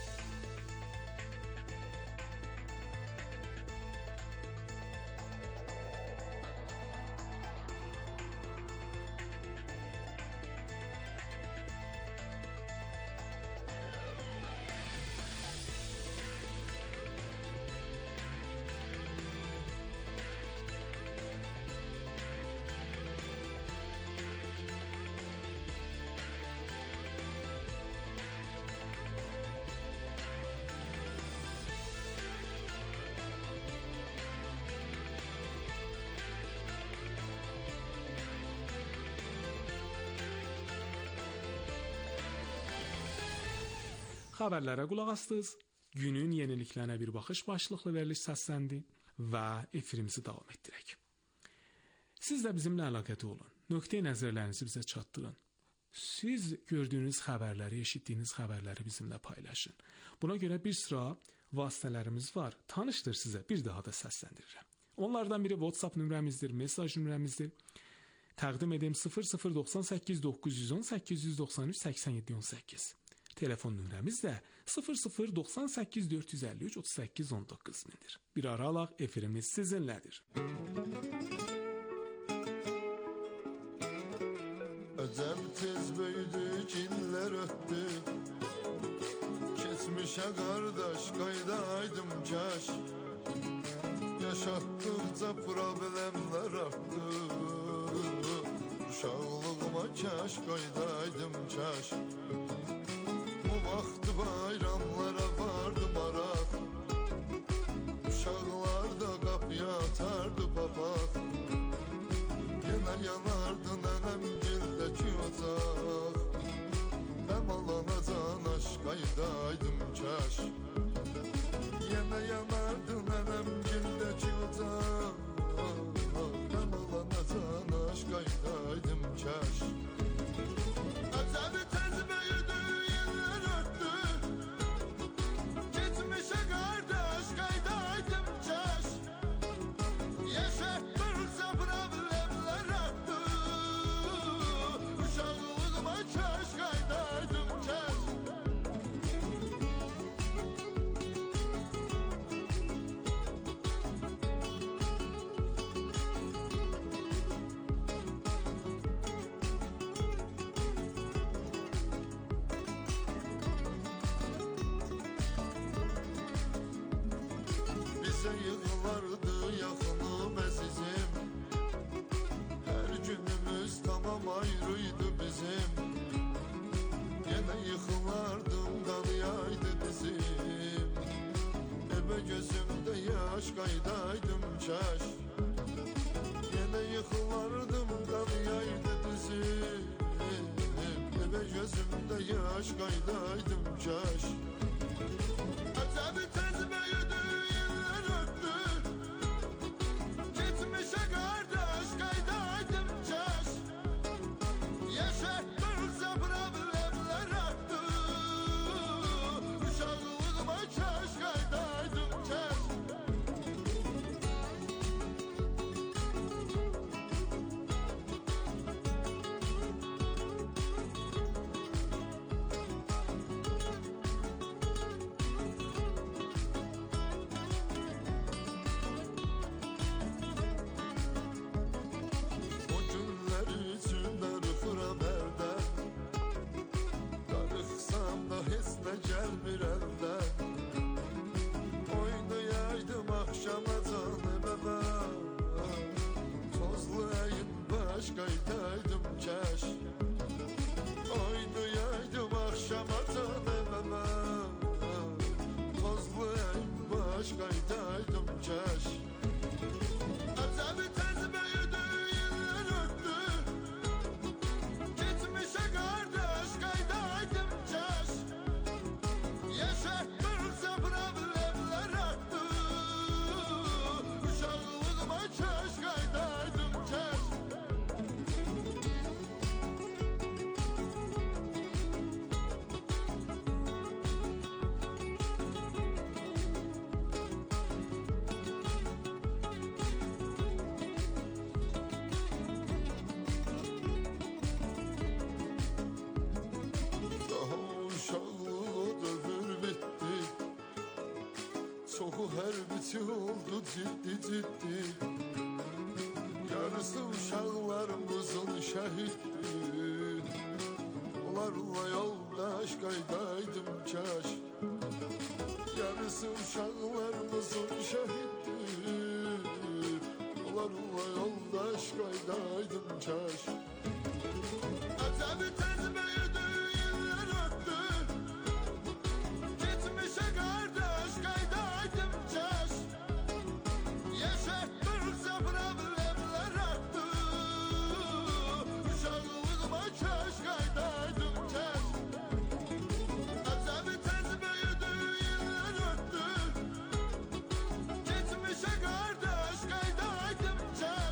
Xəbərlərə qulaq asdınız. Günün yeniliklərinə bir baxış başlıqlı veriliş səsləndi və efirimizi davam etdirək. Siz də bizimlə əlaqədə olun. Nöqteyi nəzərlərinizi bizə çatdırın. Siz gördüyünüz xəbərləri, eşitdiyiniz xəbərləri bizimlə paylaşın. Buna görə bir sıra vasitələrimiz var. Tanışdır sizə, bir daha da səsləndirirəm. Onlardan biri WhatsApp nömrəmizdir, mesaj nömrəmizdir. Təqdim edeyim sıfır sıfır doxsan səkkiz doqquz yüz on səkkiz yüz doxsan üç səksən yeddi on səkkiz. Telefon nömrəmiz də sıfır sıfır doxsan səkkiz dörd yüz əlli üç otuz səkkiz on doqquz mindir. Bir ara alaq, efirimiz sizinlədir. Əcəb tez böyüdü, günlər ötdü. Keçmiş Getmişe kardeş kaydaydım kaş. Yaşattıkça problemler arttı. Uşaqlığıma kaş kaydaydım kaş. Bu vakti bayramlara vardı marak. Uşaqlar da kapıya atardı papaq. Yine yanardı nenem gildeki ocaq. Hem alanacan aşk kaydaydım kaş. Yine yanardı nenem gildeki ocaq. Hem alanacan aşk kaydaydım kaş. Acemi tezmeyi yerler örttü. Geçmişe kardeş kaydaydım kaş. Yaşattırsa problemler arttı. Uşaqlığıma kaş kaydaydım kaş. Bize yığılardı yakınım əzizim. Her günümüz tamam ayrıydı bizim. Yine yıkılardım kanıyaydı dizim. Ebe gözümde yaş kaydaydım kaş. Yine yıkılardım kanıyaydı dizim. Ebe gözümde yaş kaydaydım kaş. Acemi tezmeyi düğünler örttü. Geçmişe kardeş kaydaydım kaş. Yaşattırsa problemler arttı. Uşaqlığıma kaş kaydaydım kaş. O günler için darıxıram hərdən. Darıxsam da heç nə gəlmir əldən. Oynayaydım axşama canım evə. Tozlu əyin baş qaydaydım kaş. Oynayaydım axşama canım evə. Tozlu əyin baş qaydaydım kaş. Acemi tezmeyi düğünler örttü. Geçmişe kardeş kaydaydım kaş. Yaşattırsa problemler arttı. Uşaqlığıma kaş kaydaydım kaş. Daha uşaqlığı dövür bitti. Çoxu hərbiçi oldu ciddi ciddi. Yarısı uşaqlarımızın şəhiddi. Onlarla yoldaş qaydaydım kaş. Yarısı uşaqlarımızın şəhiddi. Onlarla yoldaş qaydaydım kaş. Acemi tezmeyi düğünler örttü. Geçmişe kardeş kaydaydım kaş. Yaşattırsa problemler arttı. Uşaqlığıma kaş kaydaydım kaş. Acemi tezmeyi düğünler örttü. Geçmişe kardeş kaydaydım kaş.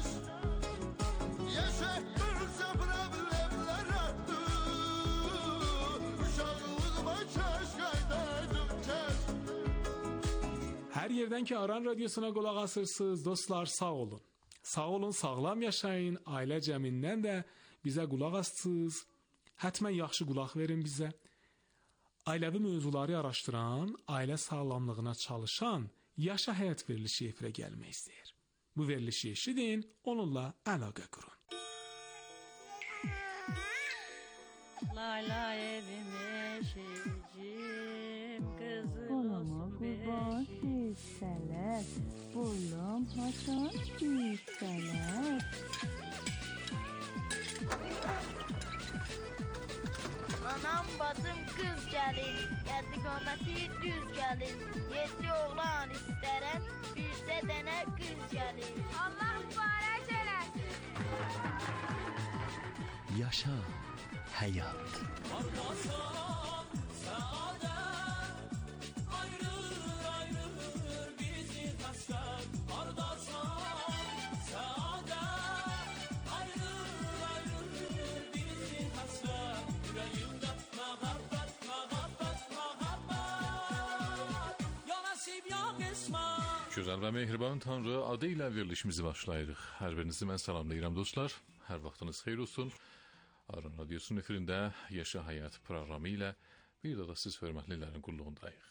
Yaşattırsa problemler arttı. Uşaqlığıma kaş kaydaydım kaş. Hər yerdən ki Aran Radiosuna qulaq asırsınız, dostlar, sağ olun. Sağ olun, sağlam yaşayın. Ailə cəmindən də bizə qulaq assınız. Hətmən yaxşı qulaq verin bizə. Ailəvi mövzuları araşdıran, ailə sağlamlığına çalışan Yaşa Həyat verilişi efirə gəlmək istəyir. Bu verilişi eşidin, onunla əlaqə qurun. Lay lay evim eşicim, kız با hissələr, boylam haçan hissələr. Anam, bacım, qız gəlir, gəldi qaməti düz gəlir. Yeddi oğlan istərəm, bircə dənə qız gəlir. Allah mübarək eləsin. Yaşa həyat. Gözəl və mehriban Tanrı adı ilə verilişimizi başlayırıq. Hər birinizi mən salamlayıram dostlar. Hər vaxtınız xeyir olsun. Aran Radiosunun efirində Yaşa Həyat proqramı ilə bir daha siz hörmətlilərin qulluğundayıq.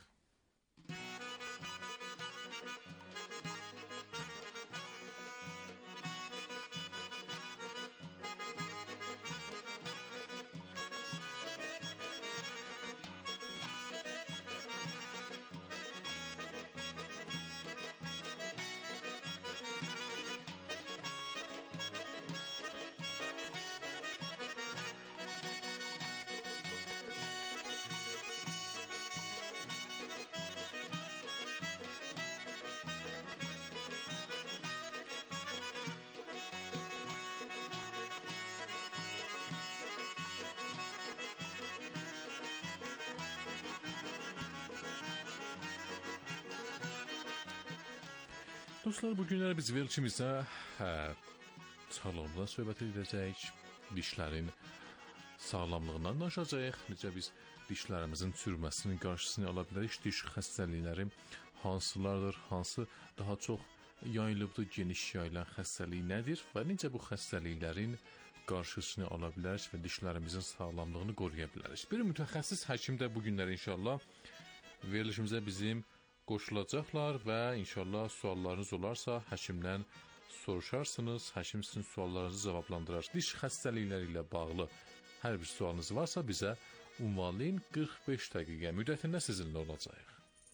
Dostlar, bugünlər biz verilişimizdə hə, sağlamlıqdan söhbət edəcəyik, dişlərin sağlamlığından danışacağıq, necə biz dişlərimizin çürüməsinin qarşısını ala bilərik, diş xəstəlikləri hansılardır, hansı daha çox yayılıbdır, geniş yayılan xəstəlik nədir və necə bu xəstəliklərin qarşısını ala bilərik və dişlərimizin sağlamlığını qoruya bilərik. Bir mütəxəssis həkim də bugünlər inşallah verilişimizə bizim qoşulacaqlar və inşallah suallarınız olarsa həkimdən soruşarsınız, həkim sizin suallarınızı cavablandırar. Diş xəstəlikləri ilə bağlı hər bir sualınız varsa bizə ünvanlayın, qırx beş dəqiqə müddətində sizinlə olacağıq.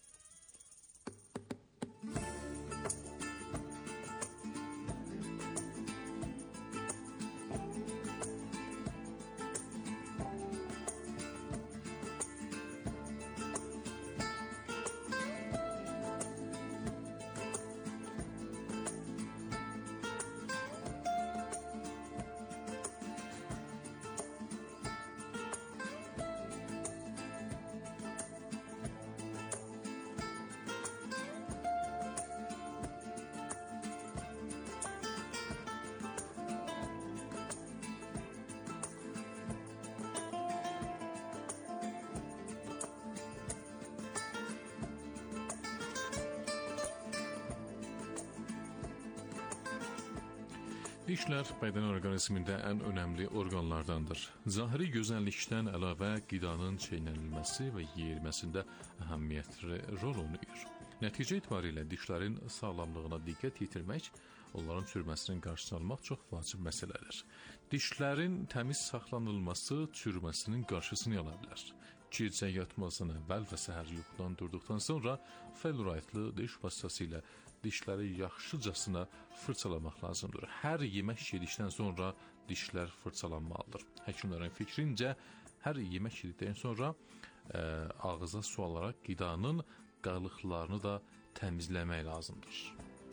Dişlər bədən orqanizmində ən önəmli orqanlardandır. Zahiri gözəllikdən əlavə qidanın çeynənilməsi və yeyilməsində əhəmiyyətli rol oynayır. Nəticə etibarilə dişlərin sağlamlığına diqqət yetirmək, onların çürüməsinin qarşısını almaq çox vacib məsələdir. Dişlərin təmiz saxlanılması çürüməsinin qarşısını ala bilər. Gecə yatmazdan əvvəl və səhər yuxudan durduqdan sonra fluoridli diş pastası ilə dişləri yaxşıcasına fırçalamaq lazımdır. Hər yemək yedikdən sonra dişlər fırçalanmalıdır. Həkimlərin fikrincə, hər yemək yedikdən sonra ə, ağıza su alaraq qidanın qalıqlarını da təmizləmək lazımdır.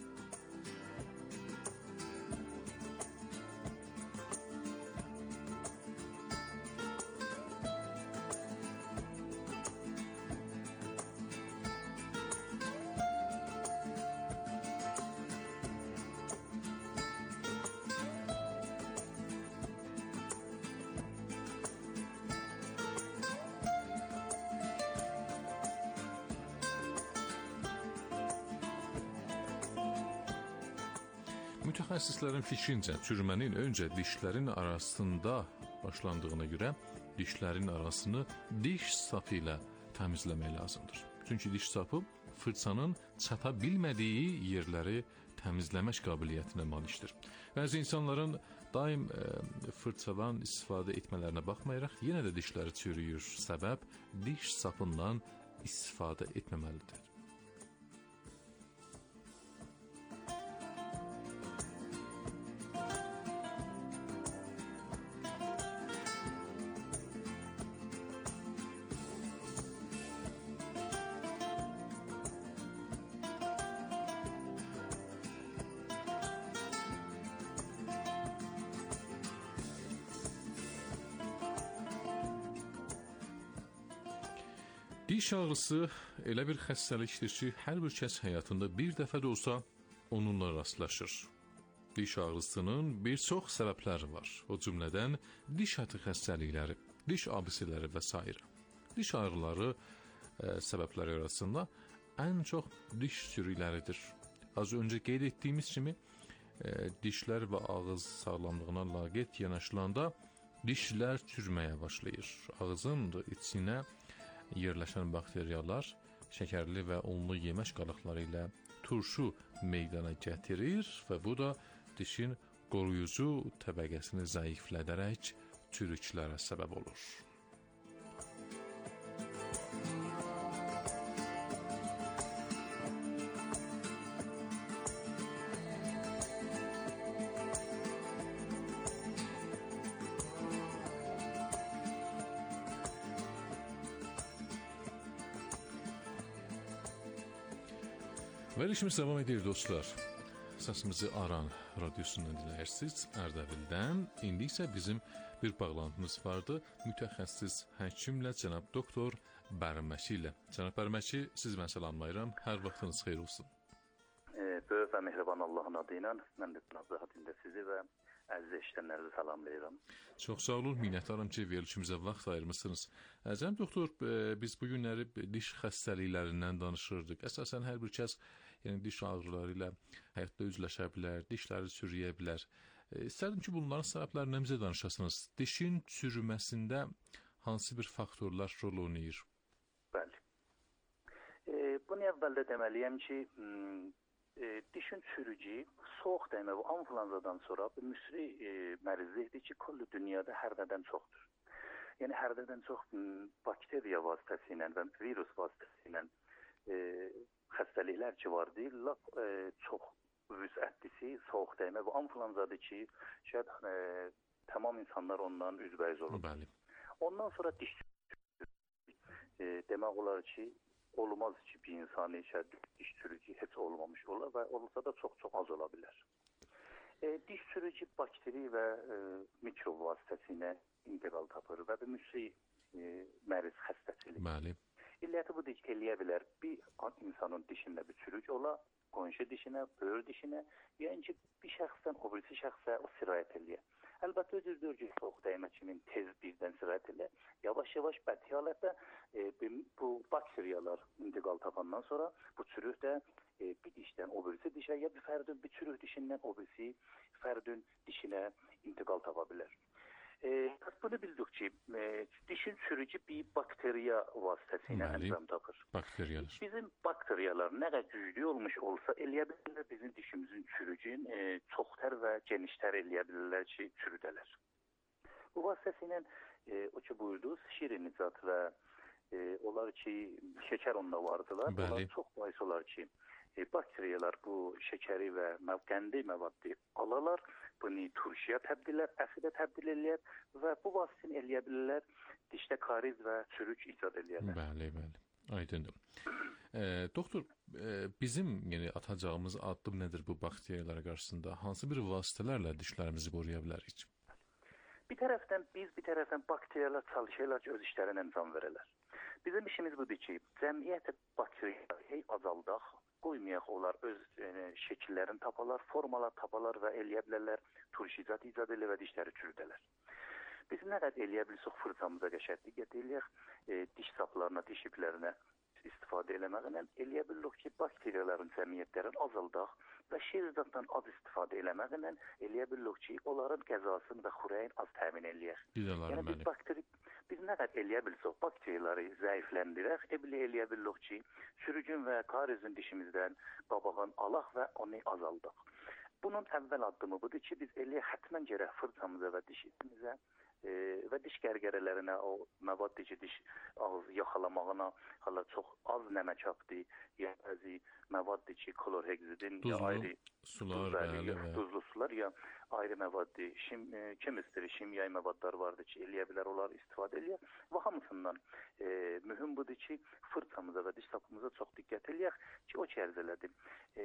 Mütəxəssislərin fikrincə, çürümənin öncə dişlərin arasında başlandığına görə dişlərin arasını diş sapı ilə təmizləmək lazımdır. Çünki diş sapı fırçanın çata bilmədiyi yerləri təmizləmək qabiliyyətinə malikdir. Bəzi insanların daim e, fırçadan istifadə etmələrinə baxmayaraq yenə də dişləri çürüyür. Səbəb diş sapından istifadə etməməlidir. Diş ağrısı elə bir xəstəlikdir ki, hər bir kəs həyatında bir dəfə də olsa onunla rastlaşır. Diş ağrısının bir çox səbəbləri var. O cümlədən diş ətı xəstəlikləri, diş abisiləri və s. Diş ağrıları e, səbəbləri arasında ən çox diş sürükləridir. Az öncə qeyd etdiyimiz kimi e, dişlər və ağız sağlamlığına laqeyd yanaşılanda dişlər çürüməyə başlayır. Ağızın içinə yerləşən bakteriyalar şəkərli və unlu yemək qalıqları ilə turşu meydana gətirir və bu da dişin qoruyucu təbəqəsini zəiflədərək çürüklərə səbəb olur. Verilişimiz devam edir dostlar. Səsimizi Aran radyosundan dinləyirsiniz Ərdəbildən. İndi isə bizim bir bağlantımız vardı. Mütəxəssis həkimlə cənab doktor Bərməki ilə. Cənab Bərməki, siz mən salamlayıram. Hər vaxtınız xeyir olsun. E, böyük və mehriban Allahın adı ilə mən də nazarətində sizi və əziz eşidənlərinizi salamlayıram. Çox sağ olun, minnətdaram ki, verilişimizə vaxt ayırmışsınız. Cənab doktor, biz bu günləri diş xəstəliklərindən danışırdıq. Əsasən hər bir kəs yəni diş ağrıları ilə həyatda üzləşə bilər, dişləri çürüyə bilər. E, istərdim ki, bunların səbəblərindən bizə danışasınız. Dişin çürüməsində hansı bir faktorlar rol oynayır? Bəli. E, bunu əvvəldə deməliyəm ki, e, dişin çürücü soğuq dəymə və influenzadan sonra bir müsri e, mərizlikdir ki, kullu dünyada hərdən çoxdur. Yəni hərdən çox bakteriya vasitəsilə və virus vasitəsilə e, xəstəliklər ki var deyil, lap e, çox vüsətdisi, soğuq dəymə və influenzadır ki, şayad e, tamam insanlar ondan üzbəyiz olur. Bəli. Ondan sonra diş e, demək olar ki, olmaz ki, bir insani şayad diş çürücü heç olmamış olar və olsa da çox-çox az ola bilər. E, diş çürücü bakteri və e, mikrob vasitəsilə intiqal tapır və bir müsri e, məriz xəstəçilik. Bəli. İlləti bu diş eləyə bilər. Bir insanın dişində bir çürük ola, qonşu dişinə, böyür dişinə, yəni ki, bir şəxsdən o birisi şəxsə o sirayət eləyər. Əlbəttə, özür ki, soğuk dəymə kimi tez birdən sirayət eləyər. Yavaş-yavaş bədhi halətdə e, bu bakteriyalar intiqal tapandan sonra bu çürük də e, bir dişdən o birisi dişə, ya bir fərdin bir çürük dişindən o birisi fərdin dişinə intiqal tapa bilər. E, bunu bildik ki, e, dişin çürücü bir bakteriya vasitəsilə əncam tapır. Bakteriyalar. Bizim bakteriyalar nə qədər güclü olmuş olsa, eləyə bilirlər bizim dişimizin çürücün e, çoxtər və geniştər eləyə bilirlər ki, çürüdələr. Bu vasitəsilə e, o ki buyurduğunuz şirinizat və e, onlar ki, şəkər onda vardılar. Bəli. Onlar çox bahis olar ki, e, bakteriyalar bu şəkəri və qəndi məvaddi alalar, bunu turşuya təbdilə, əsidə təbdil eləyər və bu vasitəni eləyə bilirlər, dişdə kariz və çürük icad eləyərlər. Bəli, bəli. Aydındır. E, doktor, e, bizim yəni atacağımız addım nədir bu bakteriyalara qarşısında? Hansı bir vasitələrlə dişlərimizi qoruya bilərik? Bir tərəfdən biz, bir tərəfdən bakteriyalar çalışırlar ki, öz işlərinə əncam verərlər. Bizim işimiz budur ki, cəmiyyət bakteriyaları azaldaq, qoymayaq onlar öz e, şəkillərini tapalar, formalar tapalar və eləyə bilərlər, turşicat icad elə və dişləri çürüdələr. Biz nə qədər eləyə bilirsək, fırçamıza qəşətlik eləyək, e, diş saplarına, diş iplərinə istifadə eləməklə eləyə bilirik ki, bakteriyaların cəmiyyətlərini azaldaq və şirinizatdan az istifadə eləməklə eləyə bilirik ki, onların qəzasını və xurəyin az təmin eləyək. Yəni biz bakteri Biz nə qədər eləyə bilirsək, bakteriyaları zəifləndirək, elə eləyə bilirik ki, çürücün və karizin dişimizdən qabağın alaq və onu azaldıq. Bunun əvvəl addımı budur ki, biz eləyə xətmən gərək fırçamıza və dişimizə e, və diş qərqərələrinə, o məvaddır ki, diş ağız yaxalamağına hala çox az nəməkabdır, ya bəzi məvaddır ki, klorhexidin, ya ayrı sular, bəli, bəli, ya duzlu sular, ya ayrı məvaddır, şim, e, kimistri, şimyai məvadlar vardır ki, eləyə bilər, onları istifadə eləyək və hamısından e, mühüm budur ki, fırçamıza və diş sapımıza çox diqqət eləyək ki, o ki ərz elədim, e,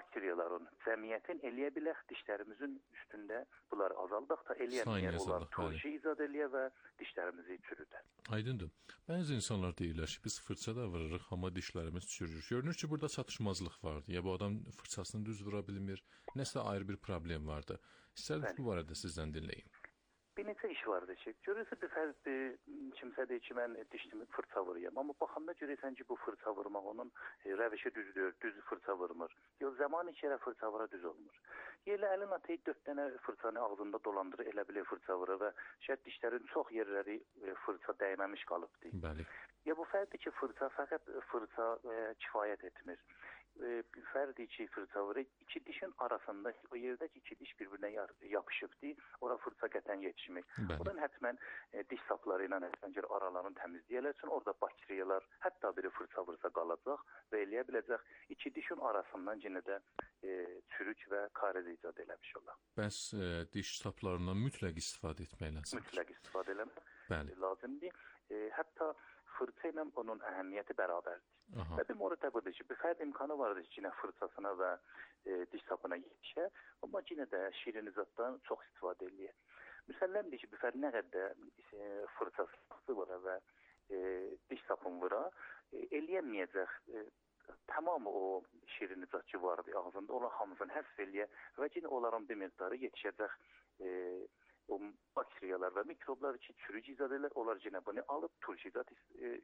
bakteriyaların cəmiyyətin eləyə bilək dişlərimizin üstündə bunları azaldaq da eləyəməyək, onlar turşu icad eləyə və dişlərimizi çürüdə. Aydındır. Bəzi insanlar deyirlər ki, biz fırça da vururıq, amma dişlərimiz çürür. Görünür ki, burada çatışmazlıq vardı. Ya bu adam fırçasını düz vura bilmir, nəsə ayrı bir problem vardı. İstərdim bu barədə sizdən dinləyim. Bir neçə iş vardı ki, görürsə bir fərd kimsə deyir ki, mən dişimi fırça vuruyam. Amma baxanda görürsən ki, bu fırça vurmaq onun e, rəvişi düzdür, düz fırça vurmur. Yox, zaman iki yerə fırça vura düz olmur. Yerlə əlin atayı dörd dənə fırçanı ağzında dolandırır, elə bilir fırça vurur və şəhət dişlərin çox yerləri e, fırça dəyməmiş qalıbdır. Bəli. Ya bu fərdi ki, fırça fəqət fırça e, kifayət etmir. E, fərdi ki, fırça vurur, iki dişin arasında, o yerdəki iki diş bir-birinə yapışıbdır, ora fırça qətən yetişmir. Oradan hətmən e, diş sapları ilə həsəncər aralarını təmizləyələr üçün orada bakteriyalar, hətta biri fırça vursa qalacaq və eləyə biləcək iki dişin arasından yenə də e, çürük və kariz icad eləmiş olar. Bəs e, diş saplarından mütləq istifadə etmək lazımdır. Mütləq istifadə eləmək Bəli. lazımdır. E, hətta fırça ilə onun əhəmiyyəti bərabərdir. Aha. Və bir morada budur ki, bir fərd imkanı vardır ki, yenə fırçasına və e, diş sapına yetişə, amma yenə də şirin izaddan çox istifadə eləyir. Müsəlləmdir ki, bir fərd nə qədər e, fırçası vura və e, diş sapını vura, e, eləyəməyəcək e, tamamı o şirin izad ki vardır ağzında, onlar hamısını həsf eləyə və yenə onların bir miqdarı yetişəcək e, o bakteriyalar və mikroblar ki, çürük icad edirlər, onlar yenə bunu alıb turşu icad e,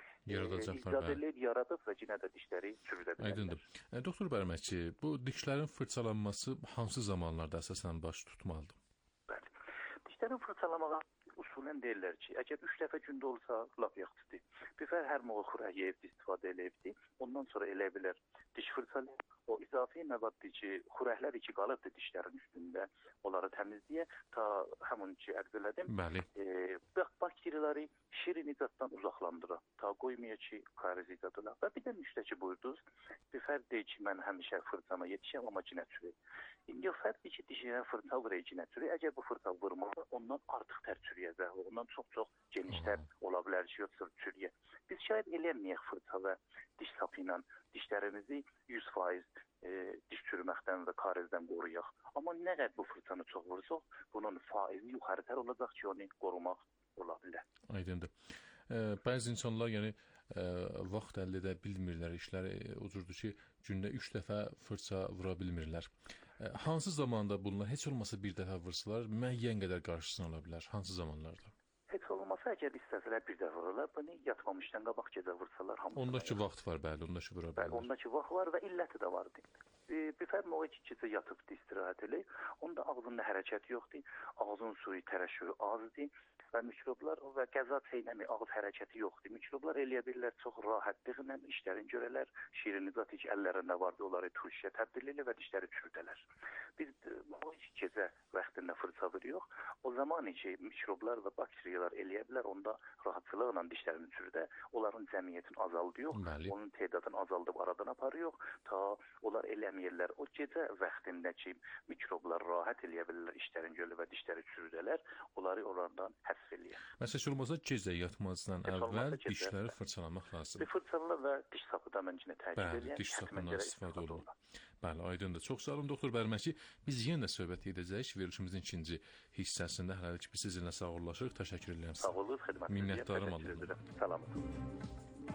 icad edib, yaradıb və yenə də dişləri çürüdə bilərlər. Aydındır. E, doktor Bərməkçi, bu dişlərin fırçalanması hansı zamanlarda əsasən baş tutmalıdır? Bəli. Dişlərin fırçalamağa usulən deyirlər ki, əgər üç dəfə gündə olsa, lap yaxşıdır. Bir fər hər moğul xurə yeyibdir, istifadə eləyibdir. Ondan sonra elə bilər diş fırçalayır. O izafi məvaddır ki, xurəklər iki qalıbdır dişlərin üstündə. Onları təmizləyə, ta həmin ki, ərz elədim. Bəli. E, bakteriyaları şirin icaddan uzaqlandırar. Ta qoymaya ki, kariz icad olar. Və bir də müştəki buyurdunuz. Bir fərd deyir ki, mən həmişə fırçama yetişəm, amma cinə çürür. İndi o fərd deyir ki, dişinə fırça vurur, cinə çürür. Əgər bu fırça vurmalı, ondan artıq tər çürüyəcək. Ondan çox-çox geniş tər ola bilər ki, yoxsa çürüyə. Biz şayət eləməyək fırça və diş sapı ilə dişlərimizi yüz faiz e, diş çürüməkdən və karizdən qoruyaq. Amma nə qədər bu fırçanı çox vursaq, bunun faizi yuxarı tər olacaq ki, onu qorumaq ola bilər. Aydındır. E, bəzi insanlar yəni e, vaxt əldə edə bilmirlər, işləri e, o cürdür ki, gündə üç dəfə fırça vura bilmirlər. E, hansı zamanda bunlar heç olmasa bir dəfə vursalar, müəyyən qədər qarşısını ala bilər? Hansı zamanlarda? Heç olmasa əgər istəsələr bir dəfə vururlar, bunu yatmamışdan qabaq gecə vursalar hamısına. Ondakı vaxt var, bəli, ondakı vura bilər. Bəli, ondakı vaxt var və illəti də var. Bir fərd o iki gecə yatıbdır, istirahət eləyir. Onda ağzında hərəkət yoxdur, ağzın suyu tərəşürü azdır və mikroblar və qəza çeynəmi, ağız hərəkəti yoxdur. Mikroblar eləyə bilirlər çox rahatlıqla işlərini görərlər. Şirin zat ki, əllərində vardı, onları turşuya təbdil edirlər və dişləri çürüdələr. Biz o iki gecə vaxtında fırça vuruyoruz. O zaman ki, mikroblar və bakteriyalar eləyə bilər, onda rahatçılıqla dişlərini çürüdə. Onların cəmiyyətini azaldıyor, Bəli. onun tedadını azaldıb aradan aparıyor. Ta onlar eləməyirlər. O gecə vaxtında ki, mikroblar rahat eləyə bilirlər, işlərini görürlər və dişləri çürüdələr. Onları onlardan həsf eləyir. Məsələn, olmasa gecə yatmazdan əvvəl dişləri fırçalamaq lazımdır. Bir fırçalar və diş sapıdan məncə təkid Bəli, edən diş sapından istifadə olunur. Bəli, aydındır. Çox sağ olun, doktor Bərməkçi. Biz yenə də söhbət edəcəyik verilişimizin ikinci hissəsində. Hələlik biz sizinlə sağollaşırıq. Təşəkkür edirəm sizə. Sağ olun, xidmətiniz. Minnətdarım Allah. Salamat.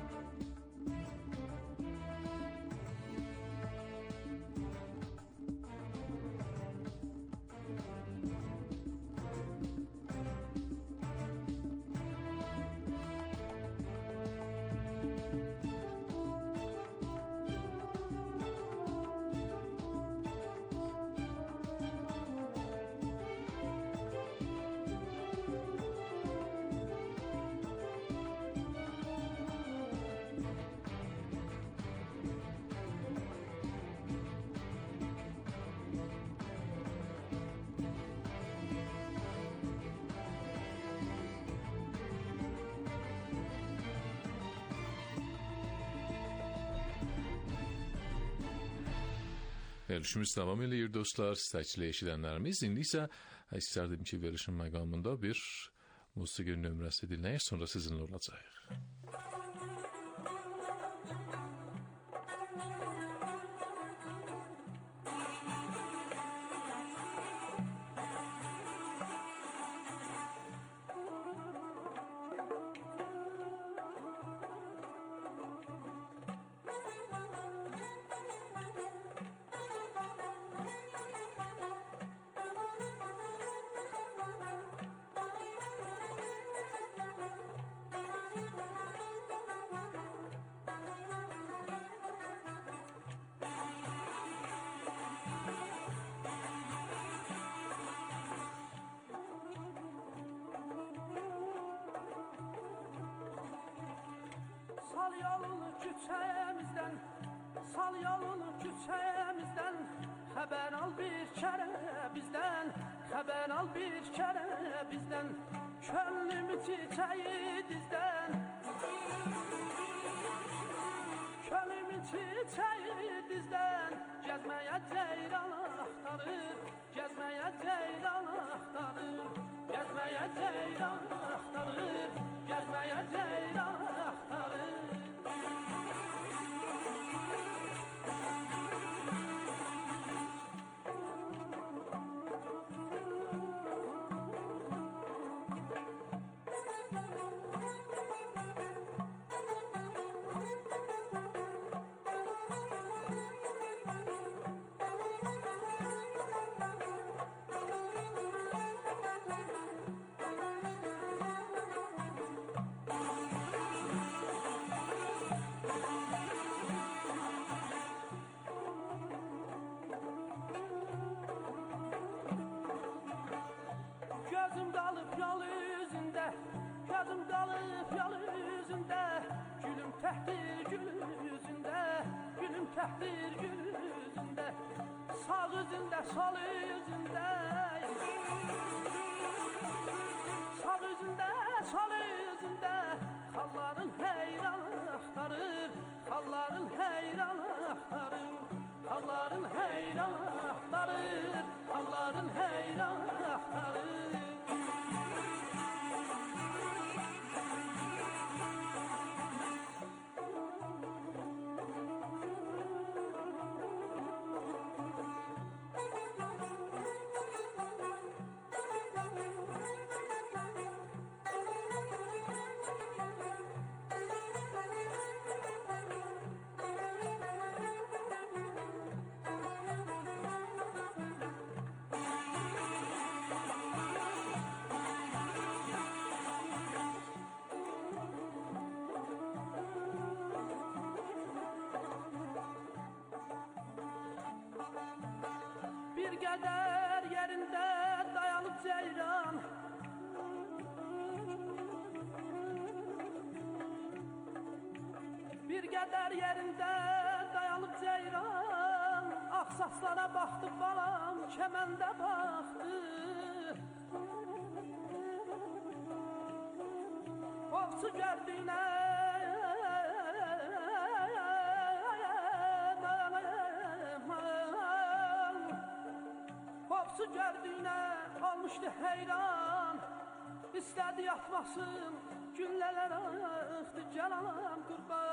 Verilişimiz davam edir dostlar, istəkli eşidənlərimiz. İndi isə istərdim ki, verilişin məqamında bir musiqi nömrəsi dinləyək, sonra sizinlə olacaq. Sal yolunu küçəmizdən, xəbər al bir kərə bizdən, xəbər al bir kərə bizdən, könlümü çiçəyi dizdən, könlümü çiçəyi dizdən, gəzməyə ceyran axtarır, gəzməyə ceyran axtarır, gəzməyə ceyran axtarır, gəzməyə ceyran axtarır. Gözüm qalıb yol üzündə, gözüm qalıb yol üzündə, gülüm təhdir gül üzündə, gülüm təhdir gül üzündə, sağ üzündə, sol üzündə, sağ üzündə, sol üzündə, xalların heyran axtarır, xalların heyran axtarır, xalların heyran axtarır, xalların heyran axtarır. Bir qədər yerində dayanıb ceyran, bir qədər yerində dayanıb ceyran, axsaslara baxdı balam, kəməndə baxdı. Ovçu gördüyünə Ovçu gördüyünə olmuşdu heyran, istədi yatmasın, günlələr axdı, gəl anam qurban.